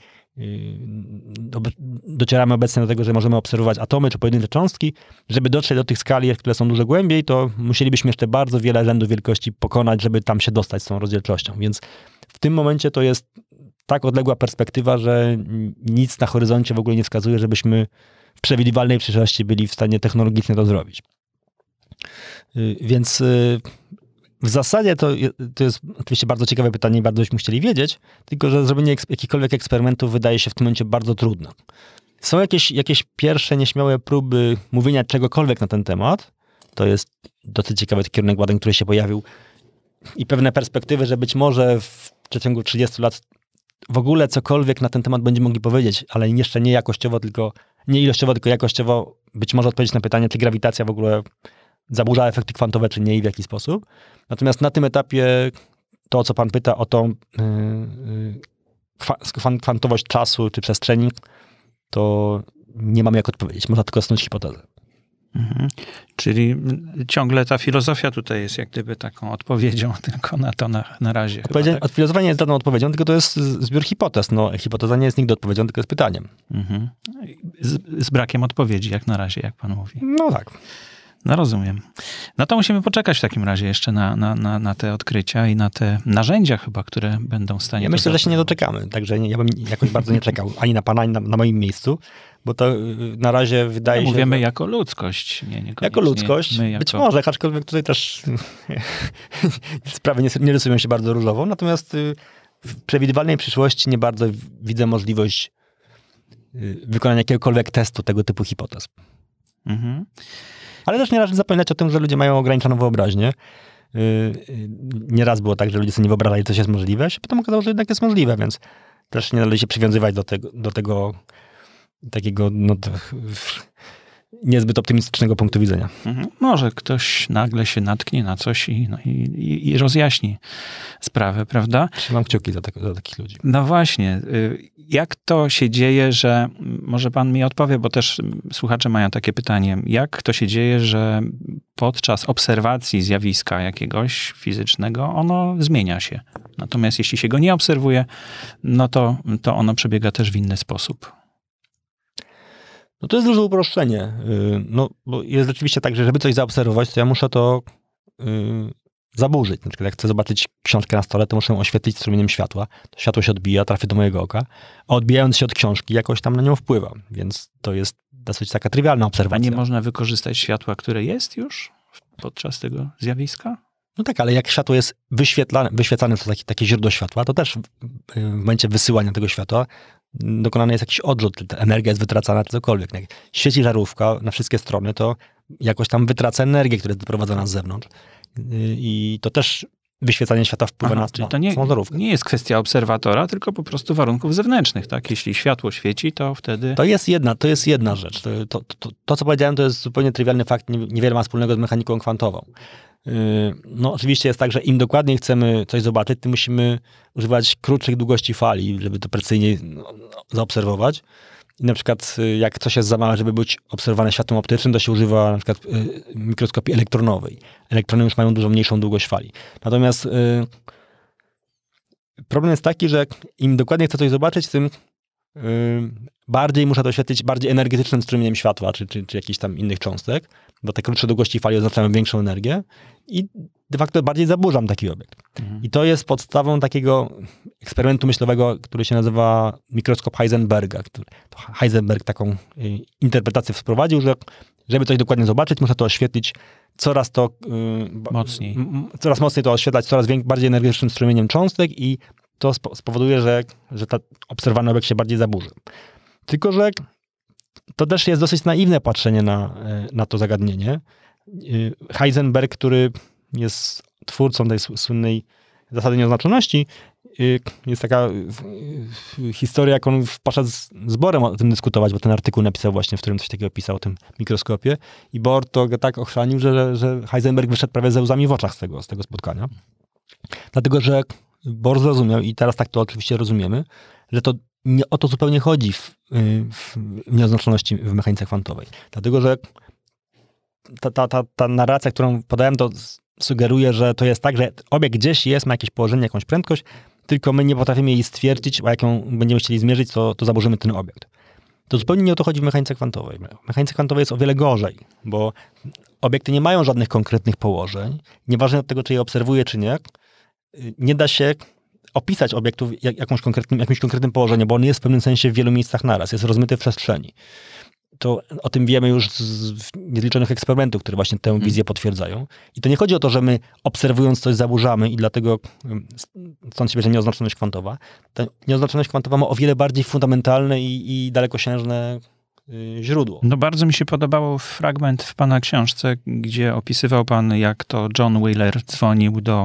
docieramy obecnie do tego, że możemy obserwować atomy czy pojedyncze cząstki. Żeby dotrzeć do tych skali, które są dużo głębiej, to musielibyśmy jeszcze bardzo wiele rzędów wielkości pokonać, żeby tam się dostać z tą rozdzielczością. Więc w tym momencie to jest tak odległa perspektywa, że nic na horyzoncie w ogóle nie wskazuje, żebyśmy w przewidywalnej przyszłości byli w stanie technologicznie to zrobić. Więc w zasadzie to jest oczywiście bardzo ciekawe pytanie i bardzo byśmy chcieli wiedzieć, tylko że zrobienie jakichkolwiek eksperymentów wydaje się w tym momencie bardzo trudne. Są jakieś pierwsze nieśmiałe próby mówienia czegokolwiek na ten temat. To jest dosyć ciekawy kierunek badań, który się pojawił i pewne perspektywy, że być może w przeciągu 30 lat w ogóle cokolwiek na ten temat będziemy mogli powiedzieć, ale jeszcze nie jakościowo, nie ilościowo, tylko jakościowo być może odpowiedzieć na pytanie, czy grawitacja w ogóle zaburza efekty kwantowe, czy nie i w jaki sposób. Natomiast na tym etapie to, o co pan pyta, o tą kwantowość czasu czy przestrzeni, to nie mamy jak odpowiedzieć. Można tylko snuć hipotezę. Mhm. Czyli ciągle ta filozofia tutaj jest jak gdyby taką odpowiedzią tylko na to na razie. Filozofowanie jest daną odpowiedzią, tylko to jest zbiór hipotez. No, hipoteza nie jest nigdy odpowiedzią, tylko jest pytaniem. Mhm. Z brakiem odpowiedzi jak na razie, jak pan mówi. No tak. No rozumiem. No to musimy poczekać w takim razie jeszcze na te odkrycia i na te narzędzia chyba, które będą w stanie... Ja myślę, że się nie doczekamy, także ja bym jakoś bardzo nie czekał ani na pana, ani na moim miejscu, bo to na razie wydaje się... Mówimy jako ludzkość, jako ludzkość, być może, aczkolwiek tutaj też sprawy nie rysują się bardzo różowo, natomiast w przewidywalnej przyszłości nie bardzo widzę możliwość wykonania jakiegokolwiek testu tego typu hipotez. Mhm. Ale też nie należy zapominać o tym, że ludzie mają ograniczoną wyobraźnię. Nieraz było tak, że ludzie sobie nie wyobrażali, coś jest możliwe, a się potem okazało, że jednak jest możliwe, więc też nie należy się przywiązywać do tego takiego niezbyt optymistycznego punktu widzenia. Może ktoś nagle się natknie na coś i rozjaśni sprawę, prawda? Trzymam kciuki za takich ludzi. No właśnie. Jak to się dzieje, że... Może pan mi odpowie, bo też słuchacze mają takie pytanie. Jak to się dzieje, że podczas obserwacji zjawiska jakiegoś fizycznego ono zmienia się? Natomiast jeśli się go nie obserwuje, no to ono przebiega też w inny sposób. No to jest duże uproszczenie. No, bo jest rzeczywiście tak, że żeby coś zaobserwować, to ja muszę to zaburzyć. Na przykład jak chcę zobaczyć książkę na stole, to muszę ją oświetlić strumieniem światła. To światło się odbija, trafi do mojego oka, a odbijając się od książki, jakoś tam na nią wpływa. Więc to jest dosyć taka trywialna obserwacja. A nie można wykorzystać światła, które jest już podczas tego zjawiska? No tak, ale jak światło jest wyświetlane przez takie źródło światła, to też w momencie wysyłania tego światła dokonany jest jakiś odrzut, ta energia jest wytracana, czy cokolwiek. Jak świeci żarówka na wszystkie strony, to jakoś tam wytraca energię, która jest doprowadzona z zewnątrz. I to też wyświecanie światła wpływa na samą żarówkę. Nie jest kwestia obserwatora, tylko po prostu warunków zewnętrznych, tak? Jeśli światło świeci, to wtedy... To jest jedna rzecz. To co powiedziałem, to jest zupełnie trywialny fakt, niewiele ma wspólnego z mechaniką kwantową. No oczywiście jest tak, że im dokładniej chcemy coś zobaczyć, tym musimy używać krótszych długości fali, żeby to precyzyjnie zaobserwować. I na przykład jak coś jest za małe, żeby być obserwowane światłem optycznym, to się używa na przykład mikroskopii elektronowej. Elektrony już mają dużo mniejszą długość fali. Natomiast problem jest taki, że im dokładniej chcę coś zobaczyć, tym bardziej muszę to oświetlić bardziej energetycznym strumieniem światła, czy jakichś tam innych cząstek, bo te krótsze długości fali oznaczają większą energię i de facto bardziej zaburzam taki obiekt. I to jest podstawą takiego eksperymentu myślowego, który się nazywa mikroskop Heisenberga. Heisenberg taką interpretację wprowadził, że żeby coś dokładnie zobaczyć, muszę to oświetlić coraz mocniej to oświetlać coraz bardziej energetycznym strumieniem cząstek i to spowoduje, że ta obserwowany obiekt się bardziej zaburzy. Tylko że to też jest dosyć naiwne patrzenie na to zagadnienie. Heisenberg, który jest twórcą tej słynnej zasady nieoznaczoności, jest taka historia, jak on poszedł z Borem o tym dyskutować, bo ten artykuł napisał właśnie, w którym coś takiego pisał o tym mikroskopie i Bohr to go tak ochrzanił, że Heisenberg wyszedł prawie ze łzami w oczach z tego spotkania. Dlatego, że Bohr zrozumiał i teraz tak to oczywiście rozumiemy, że to nie o to zupełnie chodzi w nieoznaczoności w mechanice kwantowej. Dlatego, że ta narracja, którą podałem, to sugeruje, że to jest tak, że obiekt gdzieś jest, ma jakieś położenie, jakąś prędkość, tylko my nie potrafimy jej stwierdzić, a jak ją będziemy chcieli zmierzyć, to zaburzymy ten obiekt. To zupełnie nie o to chodzi w mechanice kwantowej. W mechanice kwantowej jest o wiele gorzej, bo obiekty nie mają żadnych konkretnych położeń. Nieważne od tego, czy je obserwuje, czy nie, nie da się opisać obiektu w jakimś konkretnym położeniu, bo on jest w pewnym sensie w wielu miejscach naraz, jest rozmyty w przestrzeni. To o tym wiemy już z niezliczonych eksperymentów, które właśnie tę wizję potwierdzają. I to nie chodzi o to, że my obserwując coś zaburzamy i dlatego stąd się bierze nieoznaczoność kwantowa. Ta nieoznaczoność kwantowa ma o wiele bardziej fundamentalne i dalekosiężne źródło. No bardzo mi się podobał fragment w pana książce, gdzie opisywał pan, jak to John Wheeler dzwonił do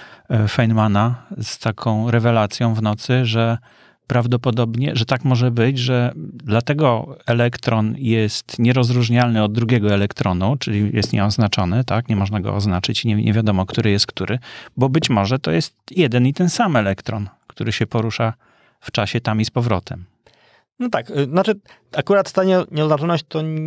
Feynmana z taką rewelacją w nocy, że prawdopodobnie, że tak może być, że dlatego elektron jest nierozróżnialny od drugiego elektronu, czyli jest nieoznaczony, tak? Nie można go oznaczyć i nie wiadomo, który jest który, bo być może to jest jeden i ten sam elektron, który się porusza w czasie tam i z powrotem. No tak, znaczy akurat ta nieoznaczoność,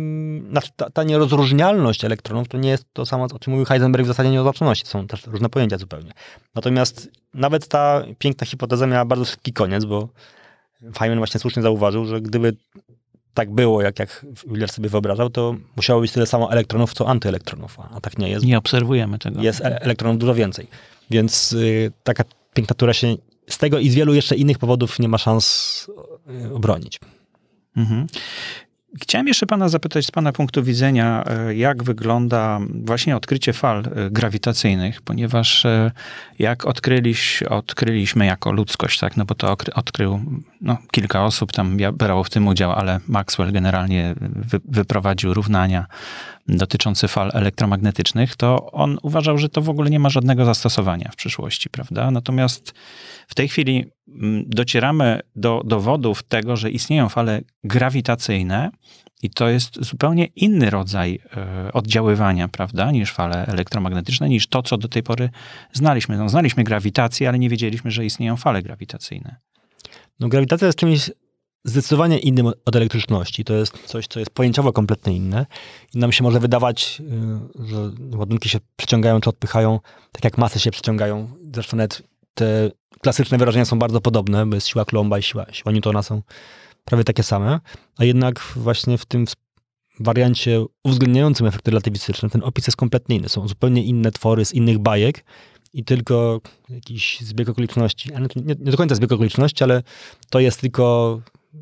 ta nierozróżnialność elektronów to nie jest to samo, o czym mówił Heisenberg w zasadzie nieoznaczoności. Są też różne pojęcia zupełnie. Natomiast nawet ta piękna hipoteza miała bardzo szybki koniec, bo Feynman właśnie słusznie zauważył, że gdyby tak było, jak Wheeler sobie wyobrażał, to musiało być tyle samo elektronów, co antyelektronów, a tak nie jest. Nie obserwujemy tego. Jest elektronów dużo więcej. Więc taka piękna natura się z tego i z wielu jeszcze innych powodów nie ma szans obronić. Mhm. Chciałem jeszcze pana zapytać z pana punktu widzenia, jak wygląda właśnie odkrycie fal grawitacyjnych, ponieważ jak odkryliśmy jako ludzkość, tak, no bo to odkrył kilka osób, tam brało w tym udział, ale Maxwell generalnie wyprowadził równania dotyczące fal elektromagnetycznych, to on uważał, że to w ogóle nie ma żadnego zastosowania w przyszłości, prawda? Natomiast w tej chwili docieramy do dowodów tego, że istnieją fale grawitacyjne i to jest zupełnie inny rodzaj oddziaływania, prawda, niż fale elektromagnetyczne, niż to, co do tej pory znaliśmy. No, znaliśmy grawitację, ale nie wiedzieliśmy, że istnieją fale grawitacyjne. No, grawitacja jest czymś zdecydowanie innym od elektryczności. To jest coś, co jest pojęciowo kompletnie inne. I nam się może wydawać, że ładunki się przyciągają czy odpychają, tak jak masy się przyciągają. Zresztą nawet te klasyczne wyrażenia są bardzo podobne, bo jest siła Coulomba i siła Newtona są prawie takie same. A jednak właśnie w tym wariancie uwzględniającym efekty relatywistyczne ten opis jest kompletnie inny. Są zupełnie inne twory z innych bajek i tylko jakiś zbieg okoliczności. Nie do końca zbieg okoliczności, ale to jest tylko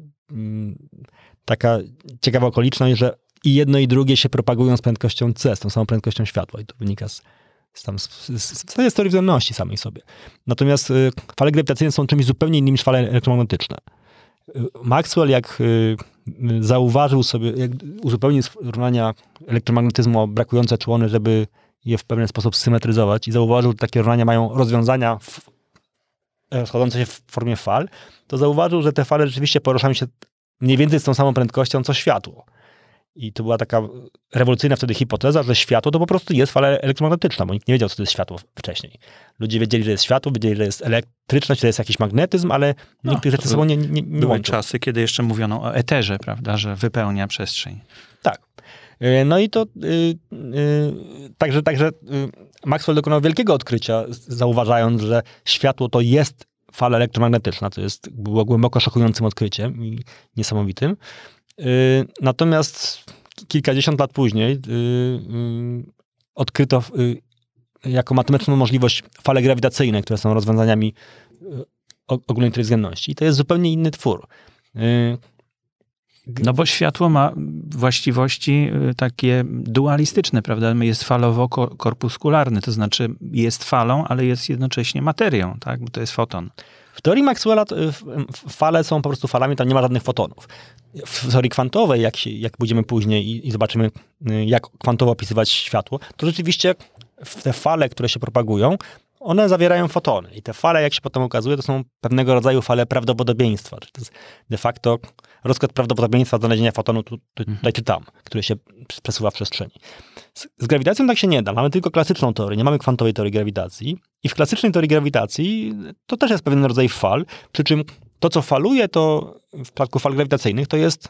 taka ciekawa okoliczność, że i jedno i drugie się propagują z prędkością c, z tą samą prędkością światła i to wynika z teorii względności samej sobie. Natomiast fale grawitacyjne są czymś zupełnie innym niż fale elektromagnetyczne. Maxwell, jak zauważył sobie, jak uzupełnił równania elektromagnetyzmu o brakujące człony, żeby je w pewien sposób symetryzować i zauważył, że takie równania mają rozwiązania rozchodzące się w formie fal, to zauważył, że te fale rzeczywiście poruszają się mniej więcej z tą samą prędkością, co światło. I to była taka rewolucyjna wtedy hipoteza, że światło to po prostu jest fala elektromagnetyczna, bo nikt nie wiedział, co to jest światło wcześniej. Ludzie wiedzieli, że jest światło, wiedzieli, że jest elektryczność, że jest jakiś magnetyzm, ale nikt tych rzeczy ze sobą nie były łączył. Czasy, kiedy jeszcze mówiono o eterze, prawda, że wypełnia przestrzeń. Tak. No i to także Maxwell dokonał wielkiego odkrycia, zauważając, że światło to jest fala elektromagnetyczna. To było głęboko szokującym odkryciem i niesamowitym. Natomiast kilkadziesiąt lat później odkryto jako matematyczną możliwość fale grawitacyjne, które są rozwiązaniami ogólnej teorii względności. I to jest zupełnie inny twór. No bo światło ma właściwości takie dualistyczne, prawda? Jest falowo-korpuskularny, to znaczy jest falą, ale jest jednocześnie materią, tak? Bo to jest foton. W teorii Maxwella fale są po prostu falami, tam nie ma żadnych fotonów. W teorii kwantowej, jak pójdziemy później i zobaczymy, jak kwantowo opisywać światło, to rzeczywiście te fale, które się propagują, one zawierają fotony. I te fale, jak się potem okazuje, to są pewnego rodzaju fale prawdopodobieństwa. To jest de facto rozkład prawdopodobieństwa znalezienia fotonu tutaj czy tam, który się przesuwa w przestrzeni. Z grawitacją tak się nie da. Mamy tylko klasyczną teorię, nie mamy kwantowej teorii grawitacji. I w klasycznej teorii grawitacji to też jest pewien rodzaj fal, przy czym to, co faluje, to w przypadku fal grawitacyjnych, to jest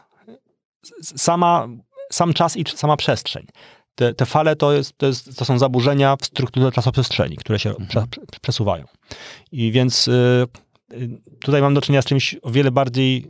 sam czas i sama przestrzeń. Te fale to są zaburzenia w strukturze czasoprzestrzeni, które się przesuwają. I więc tutaj mam do czynienia z czymś o wiele bardziej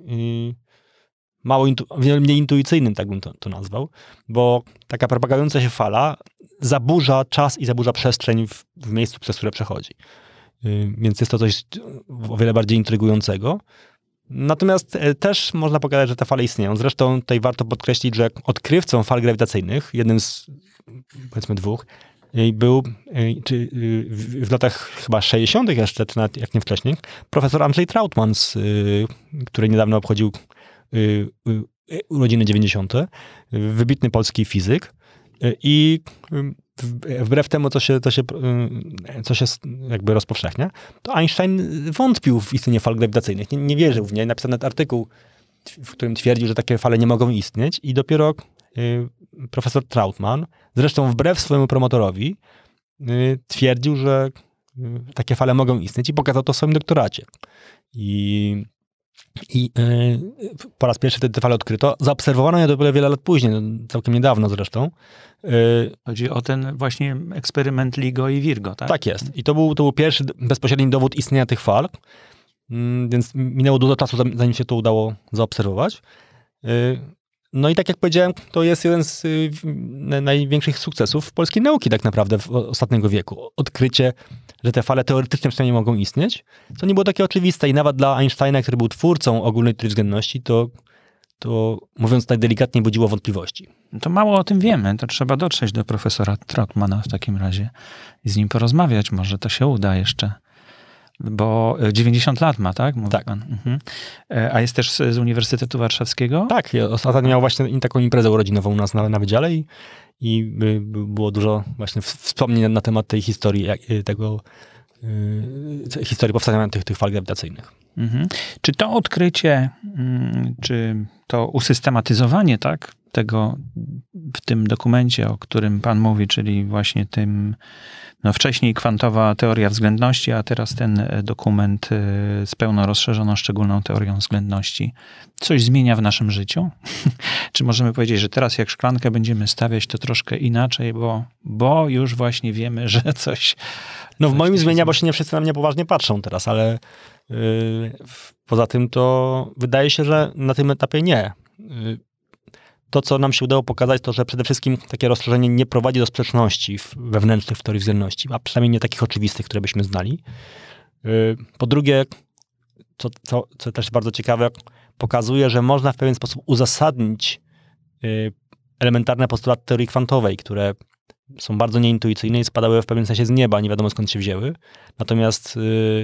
o wiele mniej intuicyjnym, tak bym to nazwał, bo taka propagująca się fala zaburza czas i zaburza przestrzeń w miejscu, przez które przechodzi. Więc jest to coś o wiele bardziej intrygującego. Natomiast też można pokazać, że te fale istnieją. Zresztą tutaj warto podkreślić, że odkrywcą fal grawitacyjnych, jednym z, powiedzmy, dwóch, był w latach chyba 60. jeszcze, czy nawet jak nie wcześniej, profesor Andrzej Trautmann, który niedawno obchodził urodziny 90. Wybitny polski fizyk. I wbrew temu, co się jakby rozpowszechnia, to Einstein wątpił w istnienie fal grawitacyjnych. Nie wierzył w nie. Napisał nawet artykuł, w którym twierdził, że takie fale nie mogą istnieć. I dopiero profesor Trautmann, zresztą wbrew swojemu promotorowi, twierdził, że takie fale mogą istnieć i pokazał to w swoim doktoracie. I po raz pierwszy te fale odkryto. Zaobserwowano je dopiero wiele lat później, całkiem niedawno zresztą. Chodzi o ten właśnie eksperyment LIGO i Virgo, tak? Tak jest. I to był pierwszy bezpośredni dowód istnienia tych fal, więc minęło dużo czasu, zanim się to udało zaobserwować. No i tak jak powiedziałem, to jest jeden z największych sukcesów polskiej nauki tak naprawdę w ostatniego wieku. Odkrycie, że te fale teoretycznie przynajmniej mogą istnieć, co nie było takie oczywiste i nawet dla Einsteina, który był twórcą ogólnej teorii względności, to mówiąc tak delikatnie, budziło wątpliwości. To mało o tym wiemy, to trzeba dotrzeć do profesora Trautmana w takim razie i z nim porozmawiać, może to się uda jeszcze. Bo 90 lat ma, tak? Mówi tak. Pan. Mhm. A jest też z Uniwersytetu Warszawskiego? Tak, ostatnio miał właśnie taką imprezę urodzinową u nas na wydziale i było dużo właśnie wspomnień na temat tej historii, historii powstania tych fal grawitacyjnych. Mhm. Czy to odkrycie, czy to usystematyzowanie, tak, tego w tym dokumencie, o którym Pan mówi, czyli właśnie tym, no wcześniej kwantowa teoria względności, a teraz ten dokument z pełną rozszerzoną szczególną teorią względności, coś zmienia w naszym życiu? Czy możemy powiedzieć, że teraz jak szklankę będziemy stawiać, to troszkę inaczej, bo już właśnie wiemy, że coś... No w moim zmienia, bo się nie wszyscy na mnie poważnie patrzą teraz, ale poza tym to wydaje się, że na tym etapie nie. To, co nam się udało pokazać, to, że przede wszystkim takie rozszerzenie nie prowadzi do sprzeczności wewnętrznych w teorii względności, a przynajmniej nie takich oczywistych, które byśmy znali. Po drugie, co też bardzo ciekawe, pokazuje, że można w pewien sposób uzasadnić elementarne postulaty teorii kwantowej, które są bardzo nieintuicyjne i spadały w pewnym sensie z nieba, nie wiadomo skąd się wzięły. Natomiast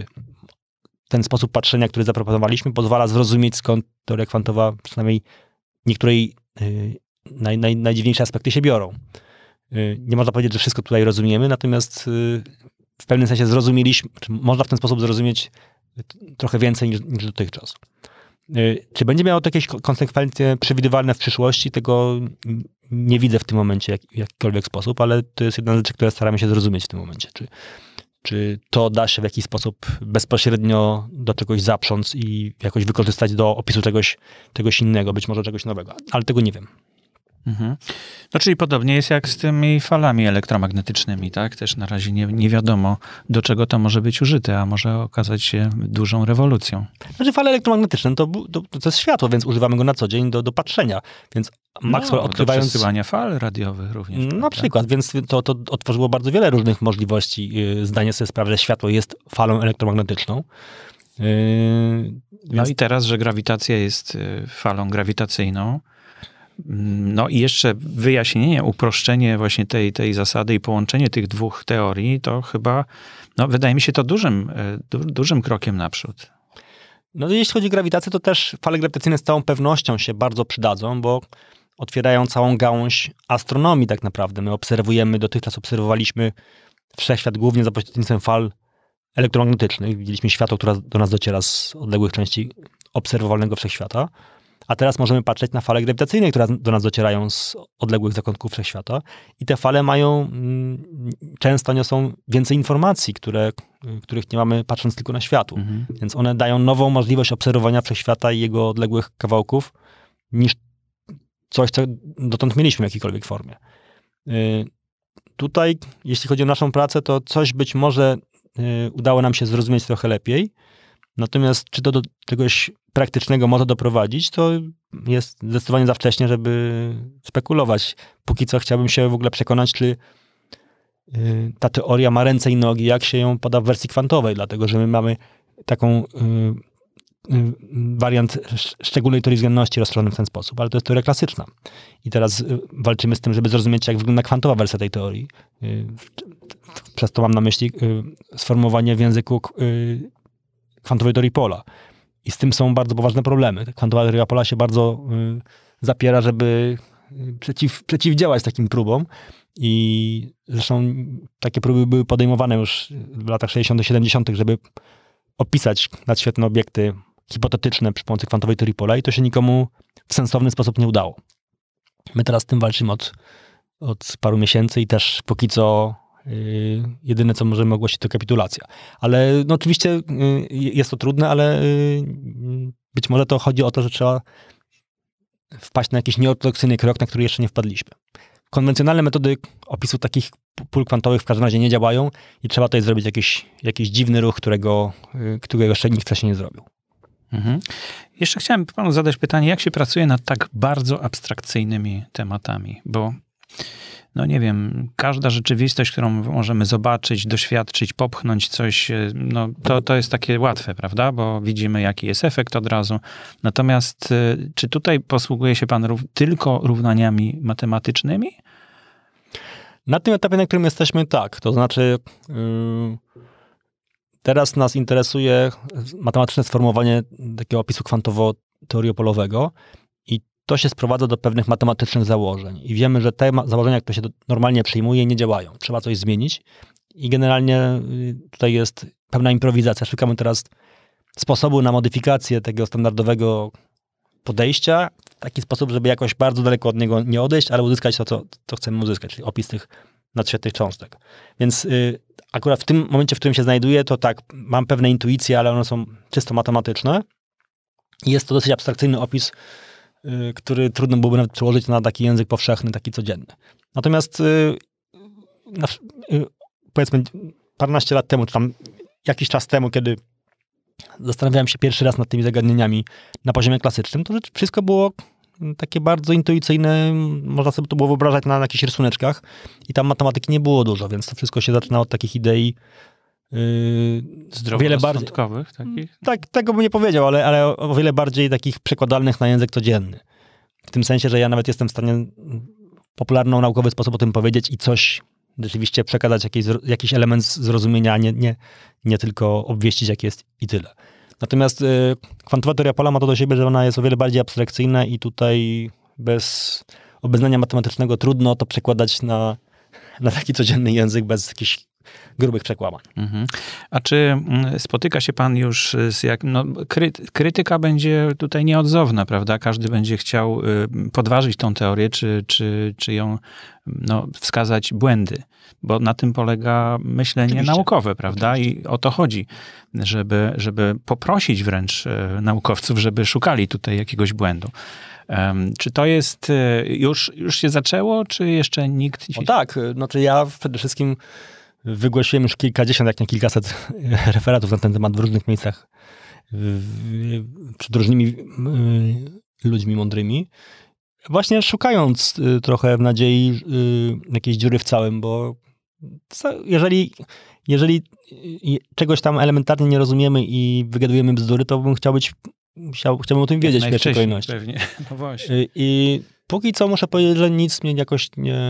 ten sposób patrzenia, który zaproponowaliśmy, pozwala zrozumieć, skąd teoria kwantowa, przynajmniej niektórej najdziwniejsze aspekty się biorą. Nie można powiedzieć, że wszystko tutaj rozumiemy, natomiast w pewnym sensie zrozumieliśmy, czy można w ten sposób zrozumieć trochę więcej niż dotychczas. Czy będzie miało to jakieś konsekwencje przewidywalne w przyszłości? Tego nie widzę w tym momencie w jakikolwiek sposób, ale to jest jedna z rzeczy, które staramy się zrozumieć w tym momencie. Czy to da się w jakiś sposób bezpośrednio do czegoś zaprząc i jakoś wykorzystać do opisu czegoś innego, być może czegoś nowego, ale tego nie wiem. Mhm. No czyli podobnie jest jak z tymi falami elektromagnetycznymi, tak? Też na razie nie wiadomo, do czego to może być użyte, a może okazać się dużą rewolucją. Znaczy fale elektromagnetyczne to jest światło, więc używamy go na co dzień do patrzenia, więc Maxwell odkrywając... Do przesyłania fal radiowych również. Na przykład, więc to otworzyło bardzo wiele różnych możliwości. Zdanie sobie sprawy, że światło jest falą elektromagnetyczną. No i teraz, że grawitacja jest falą grawitacyjną, no i jeszcze wyjaśnienie, uproszczenie właśnie tej zasady i połączenie tych dwóch teorii, to chyba, no wydaje mi się to dużym krokiem naprzód. No jeśli chodzi o grawitację, to też fale grawitacyjne z całą pewnością się bardzo przydadzą, bo otwierają całą gałąź astronomii tak naprawdę. My dotychczas obserwowaliśmy wszechświat głównie za pośrednictwem fal elektromagnetycznych. Widzieliśmy światło, które do nas dociera z odległych części obserwowalnego wszechświata. A teraz możemy patrzeć na fale grawitacyjne, które do nas docierają z odległych zakątków wszechświata. I te fale często niosą więcej informacji, których nie mamy patrząc tylko na światło. Więc one dają nową możliwość obserwowania wszechświata i jego odległych kawałków niż coś, co dotąd mieliśmy w jakiejkolwiek formie. Tutaj, jeśli chodzi o naszą pracę, to coś być może udało nam się zrozumieć trochę lepiej. Natomiast czy to do czegoś praktycznego może doprowadzić, to jest zdecydowanie za wcześnie, żeby spekulować. Póki co chciałbym się w ogóle przekonać, czy ta teoria ma ręce i nogi, jak się ją poda w wersji kwantowej, dlatego że my mamy taką wariant szczególnej teorii względności rozszerzony w ten sposób, ale to jest teoria klasyczna. I teraz walczymy z tym, żeby zrozumieć, jak wygląda kwantowa wersja tej teorii. Przez to mam na myśli sformułowanie w języku kwantowej teorii pola. I z tym są bardzo poważne problemy. Kwantowa teoria pola się bardzo zapiera, żeby przeciwdziałać takim próbom. I zresztą takie próby były podejmowane już w latach 60., 70., żeby opisać nadświetne obiekty hipotetyczne przy pomocy kwantowej teorii pola i to się nikomu w sensowny sposób nie udało. My teraz z tym walczymy od paru miesięcy i też póki co jedyne, co możemy ogłosić, to kapitulacja. Ale no oczywiście jest to trudne, ale być może to chodzi o to, że trzeba wpaść na jakiś nieortodoksyjny krok, na który jeszcze nie wpadliśmy. Konwencjonalne metody opisu takich pól kwantowych w każdym razie nie działają i trzeba tutaj zrobić jakiś dziwny ruch, którego jeszcze nikt wcześniej nie zrobił. Jeszcze chciałem panu zadać pytanie, jak się pracuje nad tak bardzo abstrakcyjnymi tematami, bo no nie wiem, każda rzeczywistość, którą możemy zobaczyć, doświadczyć, popchnąć coś, no to jest takie łatwe, prawda? Bo widzimy, jaki jest efekt od razu. Natomiast czy tutaj posługuje się pan tylko równaniami matematycznymi? Na tym etapie, na którym jesteśmy, tak. To znaczy teraz nas interesuje matematyczne sformułowanie takiego opisu kwantowo-teoriopolowego i to się sprowadza do pewnych matematycznych założeń. I wiemy, że te założenia, które się normalnie przyjmuje, nie działają. Trzeba coś zmienić. I generalnie tutaj jest pewna improwizacja. Szukamy teraz sposobu na modyfikację tego standardowego podejścia w taki sposób, żeby jakoś bardzo daleko od niego nie odejść, ale uzyskać to, co chcemy uzyskać, czyli opis tych nadświetnych cząstek. Więc akurat w tym momencie, w którym się znajduję, to tak, mam pewne intuicje, ale one są czysto matematyczne. I jest to dosyć abstrakcyjny opis, który trudno byłoby nawet przełożyć na taki język powszechny, taki codzienny. Natomiast powiedzmy paręnaście lat temu, czy tam jakiś czas temu, kiedy zastanawiałem się pierwszy raz nad tymi zagadnieniami na poziomie klasycznym, to wszystko było takie bardzo intuicyjne, można sobie to było wyobrażać na jakichś rysuneczkach i tam matematyki nie było dużo, więc to wszystko się zaczyna od takich idei zdroworozsądkowych takich? Tak, tego bym nie powiedział, ale o wiele bardziej takich przekładalnych na język codzienny. W tym sensie, że ja nawet jestem w stanie popularno-naukowy sposób o tym powiedzieć i coś rzeczywiście przekazać, jakiś element zrozumienia, nie tylko obwieścić, jak jest i tyle. Natomiast kwantowa teoria pola ma to do siebie, że ona jest o wiele bardziej abstrakcyjna i tutaj bez obeznania matematycznego trudno to przekładać na taki codzienny język bez jakichś grubych przekłamań. A czy spotyka się pan już z krytyka będzie tutaj nieodzowna, prawda? Każdy będzie chciał podważyć tą teorię, czy ją wskazać błędy, bo na tym polega myślenie Oczywiście. naukowe, prawda? I o to chodzi, żeby poprosić wręcz naukowców, żeby szukali tutaj jakiegoś błędu. Czy to jest, już się zaczęło, czy jeszcze nikt? No tak, znaczy ja przede wszystkim wygłosiłem już kilkadziesiąt, jak nie kilkaset referatów na ten temat w różnych miejscach przed różnymi ludźmi mądrymi. Właśnie szukając trochę w nadziei jakiejś dziury w całym, bo Jeżeli czegoś tam elementarnie nie rozumiemy i wygadujemy bzdury, to chciałbym o tym wiedzieć w pierwszej kolejności. Pewnie, no właśnie. I póki co muszę powiedzieć, że nic mnie jakoś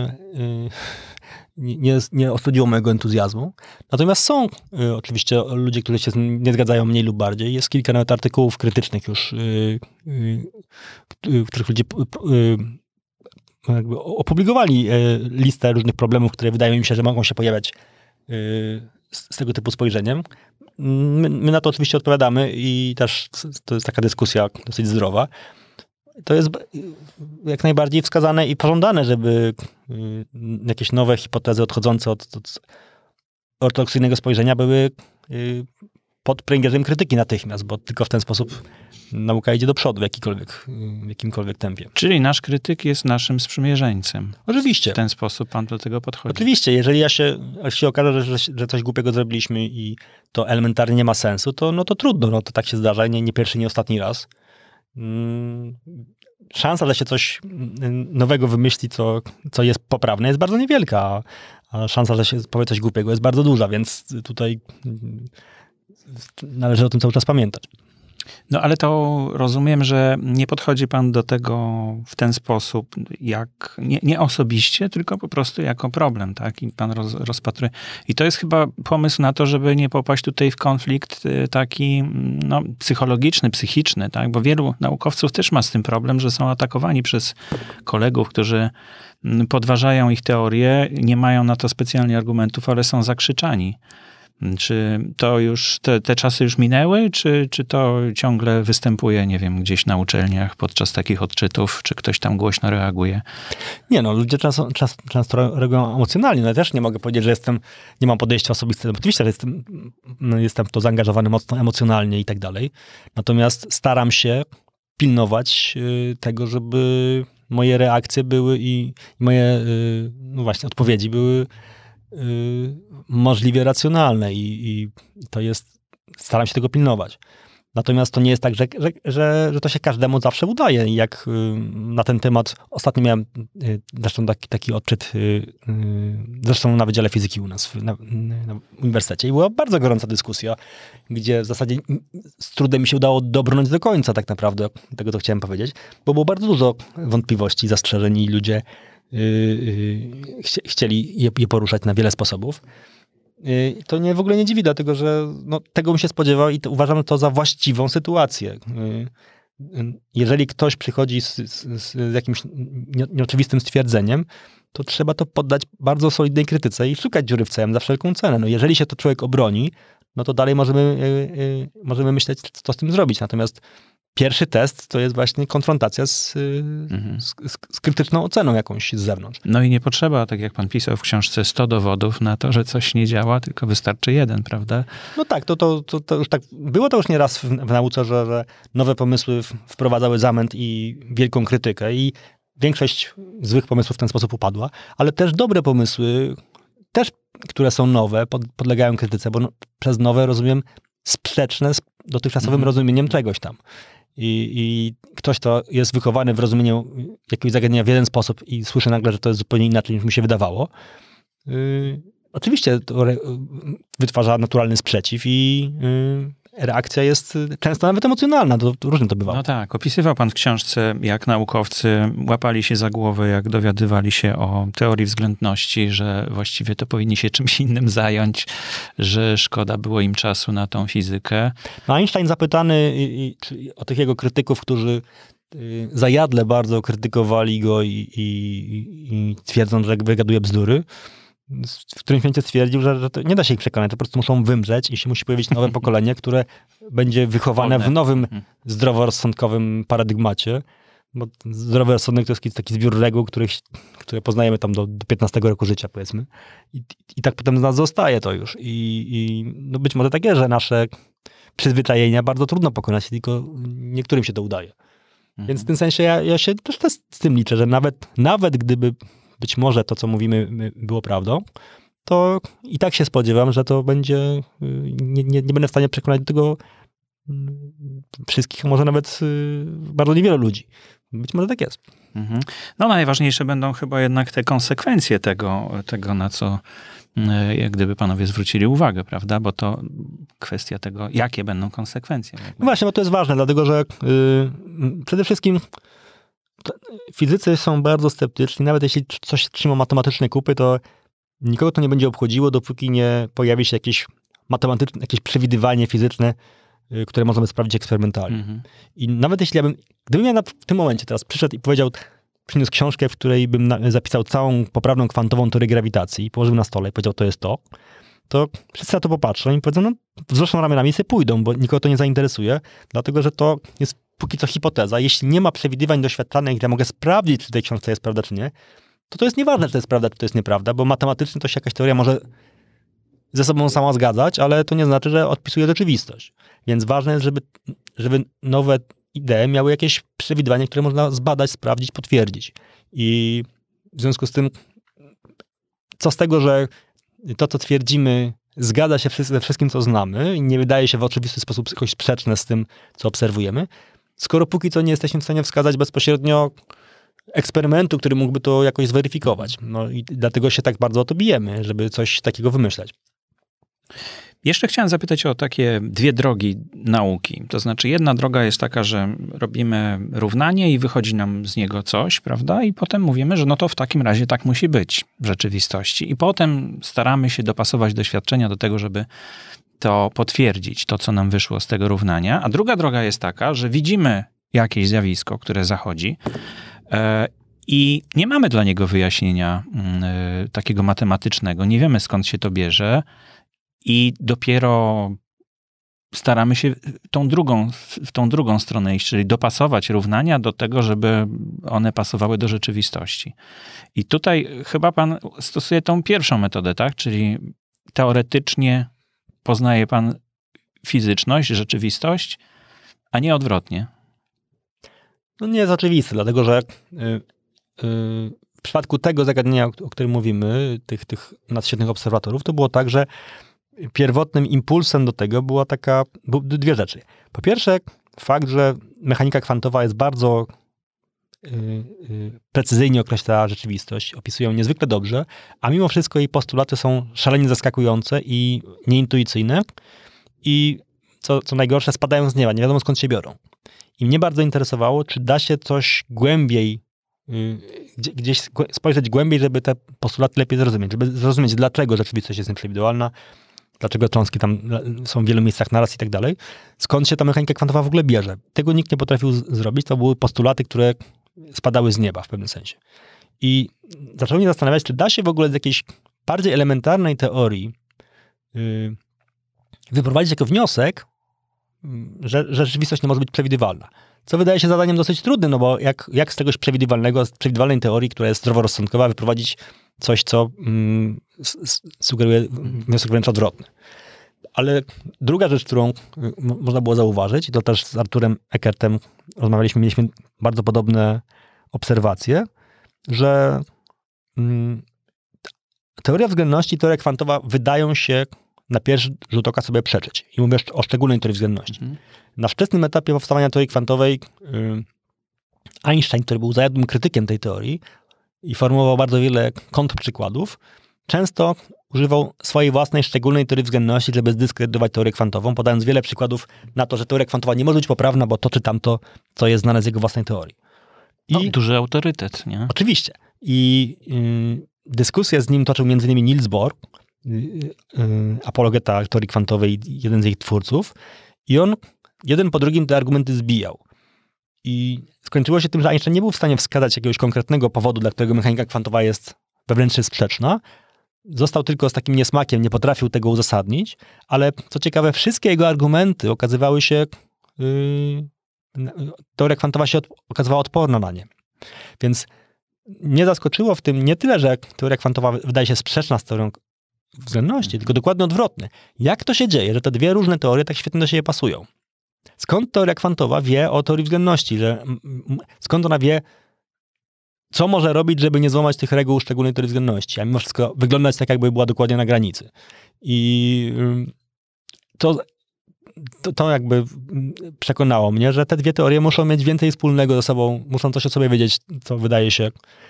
nie ostudziło mojego entuzjazmu. Natomiast są oczywiście ludzie, którzy się nie zgadzają mniej lub bardziej. Jest kilka nawet artykułów krytycznych już, w których ludzie jakby opublikowali listę różnych problemów, które wydają mi się, że mogą się pojawiać z tego typu spojrzeniem. My na to oczywiście odpowiadamy i też to jest taka dyskusja dosyć zdrowa. To jest jak najbardziej wskazane i pożądane, żeby jakieś nowe hipotezy odchodzące od ortodoksyjnego spojrzenia były pod pręgierzem krytyki natychmiast, bo tylko w ten sposób nauka idzie do przodu w jakimkolwiek tempie. Czyli nasz krytyk jest naszym sprzymierzeńcem. Oczywiście. W ten sposób pan do tego podchodzi. Oczywiście. Jeżeli się okaże, że coś głupiego zrobiliśmy i to elementarnie nie ma sensu, to trudno. To tak się zdarza. Nie pierwszy, nie ostatni raz. Szansa, że się coś nowego wymyśli, co jest poprawne, jest bardzo niewielka, a szansa, że się powie coś głupiego, jest bardzo duża, więc tutaj należy o tym cały czas pamiętać. No ale to rozumiem, że nie podchodzi pan do tego w ten sposób, jak nie osobiście, tylko po prostu jako problem, tak? I pan rozpatruje. I to jest chyba pomysł na to, żeby nie popaść tutaj w konflikt taki psychologiczny, psychiczny, tak? Bo wielu naukowców też ma z tym problem, że są atakowani przez kolegów, którzy podważają ich teorie, nie mają na to specjalnie argumentów, ale są zakrzyczani. Czy to już, te czasy już minęły, czy to ciągle występuje, nie wiem, gdzieś na uczelniach podczas takich odczytów, czy ktoś tam głośno reaguje? Nie no, ludzie często reagują emocjonalnie. No ja też nie mogę powiedzieć, że nie mam podejścia osobistego. Oczywiście, że jestem w to zaangażowany mocno emocjonalnie i tak dalej. Natomiast staram się pilnować tego, żeby moje reakcje były i moje właśnie odpowiedzi były możliwie racjonalne i to jest, staram się tego pilnować. Natomiast to nie jest tak, że to się każdemu zawsze udaje. Jak na ten temat ostatnio miałem zresztą taki odczyt, zresztą na Wydziale Fizyki u nas na uniwersytecie i była bardzo gorąca dyskusja, gdzie w zasadzie z trudem mi się udało dobrnąć do końca tak naprawdę tego, co chciałem powiedzieć, bo było bardzo dużo wątpliwości, zastrzeżeń i ludzie chcieli je poruszać na wiele sposobów. To w ogóle nie dziwi, dlatego że tego bym się spodziewał i uważam to za właściwą sytuację. Jeżeli ktoś przychodzi z jakimś nieoczywistym stwierdzeniem, to trzeba to poddać bardzo solidnej krytyce i szukać dziury w całym za wszelką cenę. Jeżeli się to człowiek obroni, to dalej możemy myśleć, co z tym zrobić. Natomiast pierwszy test to jest właśnie konfrontacja z krytyczną oceną jakąś z zewnątrz. No i nie potrzeba, tak jak pan pisał w książce, 100 dowodów na to, że coś nie działa, tylko wystarczy jeden, prawda? No tak, to już tak było to już nieraz w nauce, że nowe pomysły wprowadzały zamęt i wielką krytykę i większość złych pomysłów w ten sposób upadła, ale też dobre pomysły, też które są nowe, podlegają krytyce, bo przez nowe rozumiem sprzeczne z dotychczasowym rozumieniem czegoś tam. I ktoś, kto jest wychowany w rozumieniu jakiegoś zagadnienia w jeden sposób i słyszy nagle, że to jest zupełnie inaczej niż mu się wydawało, oczywiście to wytwarza naturalny sprzeciw i reakcja jest często nawet emocjonalna, to różnie to bywa. No tak, opisywał pan w książce, jak naukowcy łapali się za głowę, jak dowiadywali się o teorii względności, że właściwie to powinni się czymś innym zająć, że szkoda było im czasu na tą fizykę. No Einstein zapytany o tych jego krytyków, którzy zajadle bardzo krytykowali go i twierdząc, że wygaduje bzdury, w którymś momencie stwierdził, że to nie da się ich przekonać, to po prostu muszą wymrzeć i się musi pojawić nowe pokolenie, które będzie wychowane w nowym, zdroworozsądkowym paradygmacie. Bo zdrowy rozsądek to jest taki zbiór reguł, które poznajemy tam do 15 roku życia, powiedzmy. I tak potem z nas zostaje to już. I być może tak jest, że nasze przyzwyczajenia bardzo trudno pokonać, tylko niektórym się to udaje. Więc w tym sensie ja się też z tym liczę, że nawet gdyby być może to, co mówimy, było prawdą, to i tak się spodziewam, że to będzie, nie będę w stanie przekonać do tego wszystkich, a może nawet bardzo niewielu ludzi. Być może tak jest. No najważniejsze będą chyba jednak te konsekwencje tego na co jak gdyby panowie zwrócili uwagę, prawda? Bo to kwestia tego, jakie będą konsekwencje. No właśnie, bo to jest ważne, dlatego że przede wszystkim fizycy są bardzo sceptyczni. Nawet jeśli coś trzyma matematyczne kupy, to nikogo to nie będzie obchodziło, dopóki nie pojawi się jakieś matematyczne, jakieś przewidywanie fizyczne, które można by sprawdzić eksperymentalnie. I nawet jeśli gdybym ja w tym momencie teraz przyszedł i przyniósł książkę, w której bym zapisał całą poprawną kwantową teorię grawitacji i położył na stole i powiedział, to jest to wszyscy na to popatrzą i powiedzą, no wzruszą ramionami i sobie pójdą, bo nikogo to nie zainteresuje, dlatego że to jest póki co hipoteza. Jeśli nie ma przewidywań doświadczalnych, które mogę sprawdzić, czy w tej książce jest prawda, czy nie, to jest nieważne, czy to jest prawda, czy to jest nieprawda, bo matematycznie to się jakaś teoria może ze sobą sama zgadzać, ale to nie znaczy, że odpisuje rzeczywistość. Więc ważne jest, żeby nowe idee miały jakieś przewidywania, które można zbadać, sprawdzić, potwierdzić. I w związku z tym, co z tego, że to, co twierdzimy, zgadza się ze wszystkim, co znamy i nie wydaje się w oczywisty sposób jakoś sprzeczne z tym, co obserwujemy, skoro póki co nie jesteśmy w stanie wskazać bezpośrednio eksperymentu, który mógłby to jakoś zweryfikować. No i dlatego się tak bardzo o to bijemy, żeby coś takiego wymyślać. Jeszcze chciałem zapytać o takie dwie drogi nauki. To znaczy jedna droga jest taka, że robimy równanie i wychodzi nam z niego coś, prawda? I potem mówimy, że no to w takim razie tak musi być w rzeczywistości. I potem staramy się dopasować doświadczenia do tego, żeby to potwierdzić, to co nam wyszło z tego równania. A druga droga jest taka, że widzimy jakieś zjawisko, które zachodzi i nie mamy dla niego wyjaśnienia takiego matematycznego. Nie wiemy, skąd się to bierze. I dopiero staramy się w tą drugą stronę iść, czyli dopasować równania do tego, żeby one pasowały do rzeczywistości. I tutaj chyba pan stosuje tą pierwszą metodę, tak? Czyli teoretycznie poznaje pan fizyczność, rzeczywistość, a nie odwrotnie. No nie jest oczywiste, dlatego że w przypadku tego zagadnienia, o którym mówimy, tych nadświetnych obserwatorów, to było tak, że pierwotnym impulsem do tego były dwie rzeczy. Po pierwsze, fakt, że mechanika kwantowa jest bardzo precyzyjnie określa rzeczywistość, opisuje ją niezwykle dobrze, a mimo wszystko jej postulaty są szalenie zaskakujące i nieintuicyjne i co najgorsze, spadają z nieba, nie wiadomo skąd się biorą. I mnie bardzo interesowało, czy da się coś głębiej, gdzieś spojrzeć głębiej, żeby te postulaty lepiej zrozumieć, żeby zrozumieć, dlaczego rzeczywistość jest nieprzewidywalna, dlaczego cząstki tam są w wielu miejscach naraz i tak dalej. Skąd się ta mechanika kwantowa w ogóle bierze? Tego nikt nie potrafił zrobić. To były postulaty, które spadały z nieba w pewnym sensie. I zacząłem mnie zastanawiać, czy da się w ogóle z jakiejś bardziej elementarnej teorii wyprowadzić jako wniosek, że rzeczywistość nie może być przewidywalna. Co wydaje się zadaniem dosyć trudnym, no bo jak z czegoś przewidywalnego, z przewidywalnej teorii, która jest zdroworozsądkowa, wyprowadzić coś, co sugeruje wniosek wręcz odwrotny. Ale druga rzecz, którą można było zauważyć, i to też z Arturem Eckertem rozmawialiśmy, mieliśmy bardzo podobne obserwacje, że teoria względności i teoria kwantowa wydają się na pierwszy rzut oka sobie przeczyć. I mówię o szczególnej teorii względności. Na wczesnym etapie powstawania teorii kwantowej Einstein, który był zajadłym krytykiem tej teorii i formułował bardzo wiele kontrprzykładów, często używał swojej własnej szczególnej teorii względności, żeby zdyskredytować teorię kwantową, podając wiele przykładów na to, że teoria kwantowa nie może być poprawna, bo to czy tamto, co jest znane z jego własnej teorii. Duży autorytet, nie? Oczywiście. I dyskusję z nim toczył m.in. Niels Bohr, apologeta teorii kwantowej, jeden z jej twórców. I on jeden po drugim te argumenty zbijał. I skończyło się tym, że Einstein nie był w stanie wskazać jakiegoś konkretnego powodu, dla którego mechanika kwantowa jest wewnętrznie sprzeczna. Został tylko z takim niesmakiem, nie potrafił tego uzasadnić, ale co ciekawe, wszystkie jego argumenty okazywały się, teoria kwantowa się okazywała odporna na nie. Więc mnie zaskoczyło w tym nie tyle, że teoria kwantowa wydaje się sprzeczna z teorią względności, tylko dokładnie odwrotnie. Jak to się dzieje, że te dwie różne teorie tak świetnie do siebie pasują? Skąd teoria kwantowa wie o teorii względności? Skąd ona wie, co może robić, żeby nie złamać tych reguł szczególnej teorii względności, a mimo wszystko wyglądać tak, jakby była dokładnie na granicy. I to to jakby przekonało mnie, że te dwie teorie muszą mieć więcej wspólnego ze sobą, muszą coś o sobie wiedzieć, co wydaje się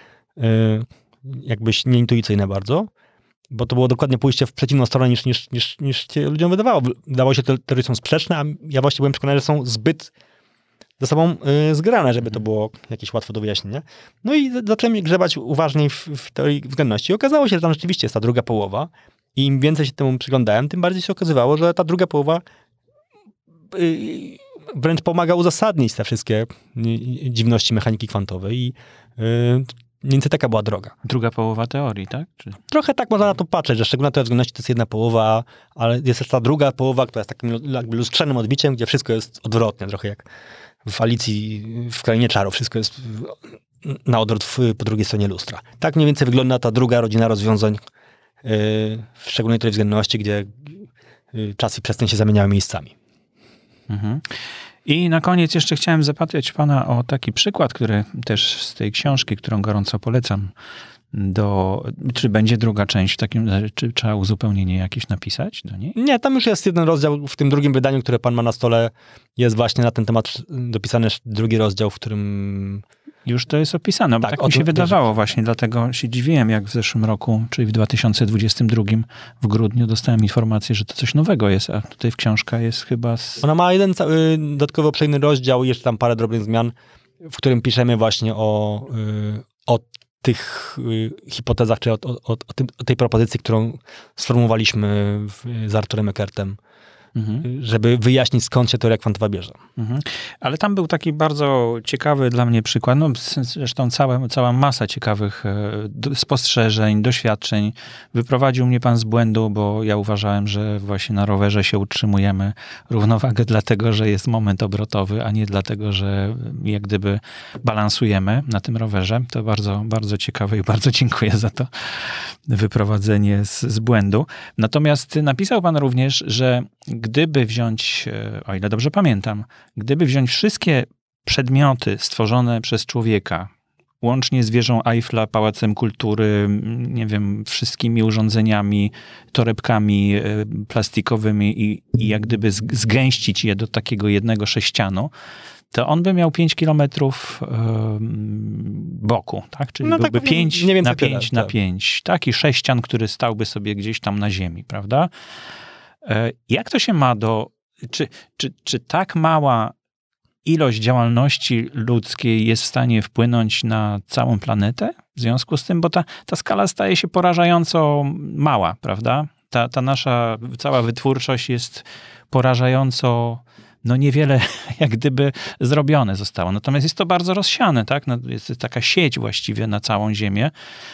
jakbyś nieintuicyjne bardzo, bo to było dokładnie pójście w przeciwną stronę niż się ludziom wydawało. Wydawało się, że te teorie są sprzeczne, a ja właśnie byłem przekonany, że są zbyt ze sobą zgrane, żeby to było jakieś łatwe do wyjaśnienia. No i zacząłem grzebać uważniej w teorii względności. Okazało się, że tam rzeczywiście jest ta druga połowa i im więcej się temu przyglądałem, tym bardziej się okazywało, że ta druga połowa wręcz pomaga uzasadnić te wszystkie dziwności mechaniki kwantowej i mniej więcej taka była droga. Druga połowa teorii, tak? Trochę tak można na to patrzeć, że szczególna teoria względności to jest jedna połowa, ale jest też ta druga połowa, która jest takim jakby lustrzanym odbiciem, gdzie wszystko jest odwrotnie, trochę jak w Alicji w Krainie Czarów. Wszystko jest na odwrót po drugiej stronie lustra. Tak mniej więcej wygląda ta druga rodzina rozwiązań, w szczególnej teorii względności, gdzie czas i przestrzeń się zamieniały miejscami. Mhm. I na koniec jeszcze chciałem zapytać pana o taki przykład, który też z tej książki, którą gorąco polecam, czy będzie druga część w takim razie, czy trzeba uzupełnienie jakieś napisać do niej? Nie, tam już jest jeden rozdział w tym drugim wydaniu, które pan ma na stole, jest właśnie na ten temat dopisany drugi rozdział, w którym... Już to jest opisane, bo tak mi się wydawało właśnie, dlatego się dziwiłem, jak w zeszłym roku, czyli w 2022 w grudniu dostałem informację, że to coś nowego jest, a tutaj książka jest chyba... Ona ma jeden dodatkowo obszerny rozdział i jeszcze tam parę drobnych zmian, w którym piszemy właśnie o tych hipotezach, czy o tej propozycji, którą sformułowaliśmy z Arturem Eckertem, żeby wyjaśnić, skąd się teoria kwantowa bierze. Ale tam był taki bardzo ciekawy dla mnie przykład, no zresztą cała masa ciekawych spostrzeżeń, doświadczeń. Wyprowadził mnie pan z błędu, bo ja uważałem, że właśnie na rowerze się utrzymujemy równowagę dlatego, że jest moment obrotowy, a nie dlatego, że jak gdyby balansujemy na tym rowerze. To bardzo, bardzo ciekawe i bardzo dziękuję za to wyprowadzenie z błędu. Natomiast napisał pan również, że gdyby wziąć, o ile dobrze pamiętam, gdyby wziąć wszystkie przedmioty stworzone przez człowieka, łącznie z wieżą Eiffla, Pałacem Kultury, nie wiem, wszystkimi urządzeniami, torebkami plastikowymi i jak gdyby zgęścić je do takiego jednego sześcianu, to on by miał 5 kilometrów boku, tak? Czyli byłby tak, 5 na 5 na 5. Taki sześcian, który stałby sobie gdzieś tam na ziemi, prawda? Jak to się ma do... Czy tak mała ilość działalności ludzkiej jest w stanie wpłynąć na całą planetę w związku z tym? Bo ta skala staje się porażająco mała, prawda? Ta nasza cała wytwórczość jest porażająco... No niewiele jak gdyby zrobione zostało. Natomiast jest to bardzo rozsiane, tak? No, jest taka sieć właściwie na całą Ziemię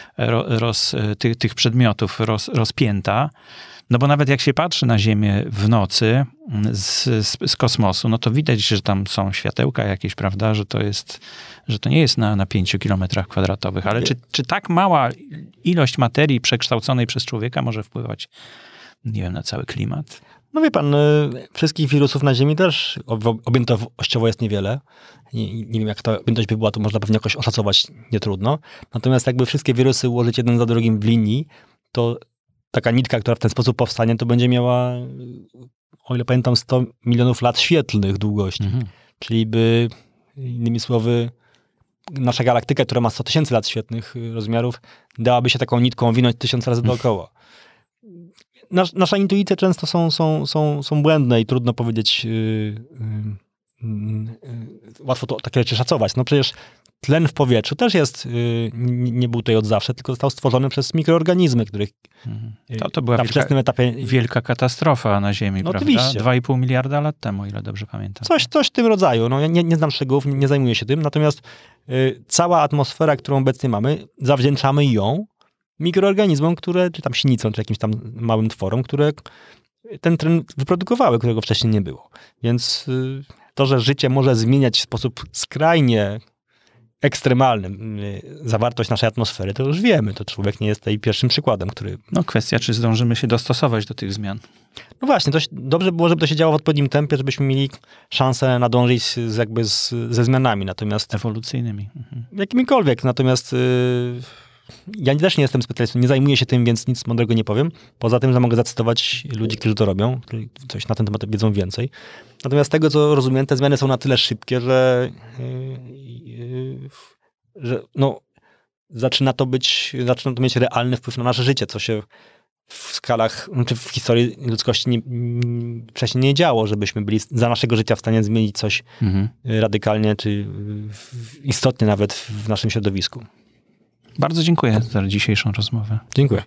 tych przedmiotów rozpięta. No bo nawet jak się patrzy na Ziemię w nocy z kosmosu, no to widać, że tam są światełka jakieś, prawda? Że to nie jest na 5 kilometrach kwadratowych. Ale czy tak mała ilość materii przekształconej przez człowieka może wpływać, nie wiem, na cały klimat? No wie pan, wszystkich wirusów na Ziemi też objętościowo jest niewiele. Nie wiem, jak ta objętość by była, to można pewnie jakoś oszacować nietrudno. Natomiast jakby wszystkie wirusy ułożyć jeden za drugim w linii, to taka nitka, która w ten sposób powstanie, to będzie miała, o ile pamiętam, 100 milionów lat świetlnych długości. Czyli by, innymi słowy, nasza galaktyka, która ma 100 tysięcy lat świetlnych rozmiarów, dałaby się taką nitką owinąć 1000 razy dookoła. Nasza intuicje często są błędne i trudno powiedzieć, łatwo to takie rzeczy szacować. No przecież tlen w powietrzu też jest, nie był tutaj od zawsze, tylko został stworzony przez mikroorganizmy, których to była na wczesnym etapie... wielka katastrofa na Ziemi, no, prawda? Oczywiście. 2,5 miliarda lat temu, o ile dobrze pamiętam. Coś w tym rodzaju. No, ja nie znam szczegółów, nie zajmuję się tym, natomiast cała atmosfera, którą obecnie mamy, zawdzięczamy ją mikroorganizmom, czy tam sinicom, czy jakimś tam małym tworom, które ten tlen wyprodukowały, którego wcześniej nie było. Więc to, że życie może zmieniać w sposób skrajnie ekstremalny zawartość naszej atmosfery, to już wiemy. To człowiek nie jest tutaj pierwszym przykładem, który... No kwestia, czy zdążymy się dostosować do tych zmian. No właśnie, dobrze było, żeby to się działo w odpowiednim tempie, żebyśmy mieli szansę nadążyć ze zmianami, natomiast... Ewolucyjnymi. Jakimikolwiek, natomiast Ja też nie jestem specjalistą, nie zajmuję się tym, więc nic mądrego nie powiem. Poza tym, że mogę zacytować ludzi, którzy to robią, którzy coś na ten temat wiedzą więcej. Natomiast z tego, co rozumiem, te zmiany są na tyle szybkie, że no, zaczyna to mieć realny wpływ na nasze życie, co się w skalach, czy w historii ludzkości wcześniej nie działo, żebyśmy byli za naszego życia w stanie zmienić coś radykalnie, czy istotnie nawet w naszym środowisku. Bardzo dziękuję za dzisiejszą rozmowę. Dziękuję.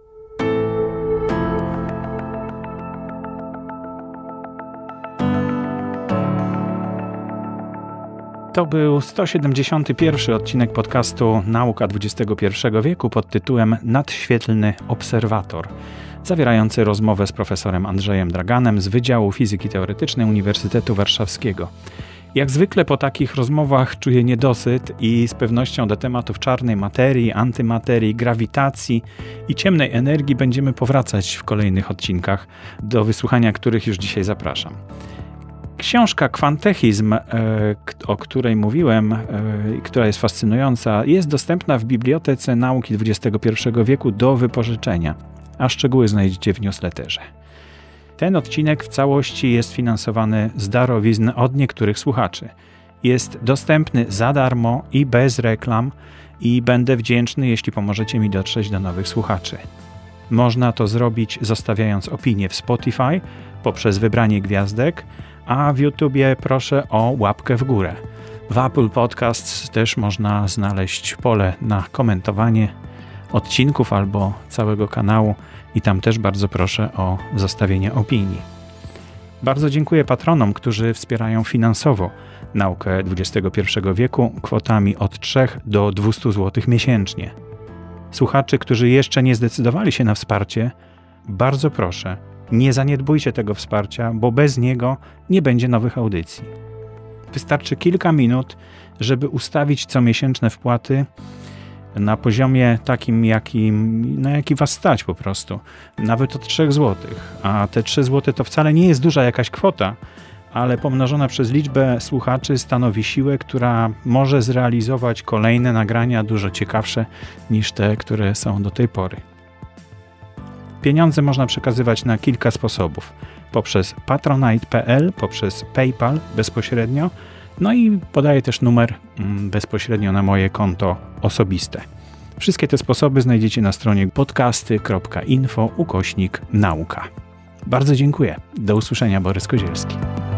To był 171 odcinek podcastu Nauka XXI wieku pod tytułem Nadświetlny Obserwator, zawierający rozmowę z profesorem Andrzejem Draganem z Wydziału Fizyki Teoretycznej Uniwersytetu Warszawskiego. Jak zwykle po takich rozmowach czuję niedosyt i z pewnością do tematów czarnej materii, antymaterii, grawitacji i ciemnej energii będziemy powracać w kolejnych odcinkach, do wysłuchania których już dzisiaj zapraszam. Książka Kwantechizm, o której mówiłem, która jest fascynująca, jest dostępna w Bibliotece Nauki XXI wieku do wypożyczenia, a szczegóły znajdziecie w newsletterze. Ten odcinek w całości jest finansowany z darowizn od niektórych słuchaczy. Jest dostępny za darmo i bez reklam i będę wdzięczny, jeśli pomożecie mi dotrzeć do nowych słuchaczy. Można to zrobić zostawiając opinię w Spotify poprzez wybranie gwiazdek, a w YouTubie proszę o łapkę w górę. W Apple Podcasts też można znaleźć pole na komentowanie odcinków albo całego kanału i tam też bardzo proszę o zostawienie opinii. Bardzo dziękuję patronom, którzy wspierają finansowo naukę XXI wieku kwotami od 3 do 200 zł miesięcznie. Słuchaczy, którzy jeszcze nie zdecydowali się na wsparcie, bardzo proszę, nie zaniedbujcie tego wsparcia, bo bez niego nie będzie nowych audycji. Wystarczy kilka minut, żeby ustawić comiesięczne wpłaty na poziomie takim, na jaki was stać po prostu. Nawet od 3 zł. A te 3 zł to wcale nie jest duża jakaś kwota, ale pomnożona przez liczbę słuchaczy stanowi siłę, która może zrealizować kolejne nagrania dużo ciekawsze niż te, które są do tej pory. Pieniądze można przekazywać na kilka sposobów. Poprzez patronite.pl, poprzez PayPal bezpośrednio, no i podaję też numer bezpośrednio na moje konto osobiste. Wszystkie te sposoby znajdziecie na stronie podcasty.info/nauka. Bardzo dziękuję. Do usłyszenia, Borys Kozielski.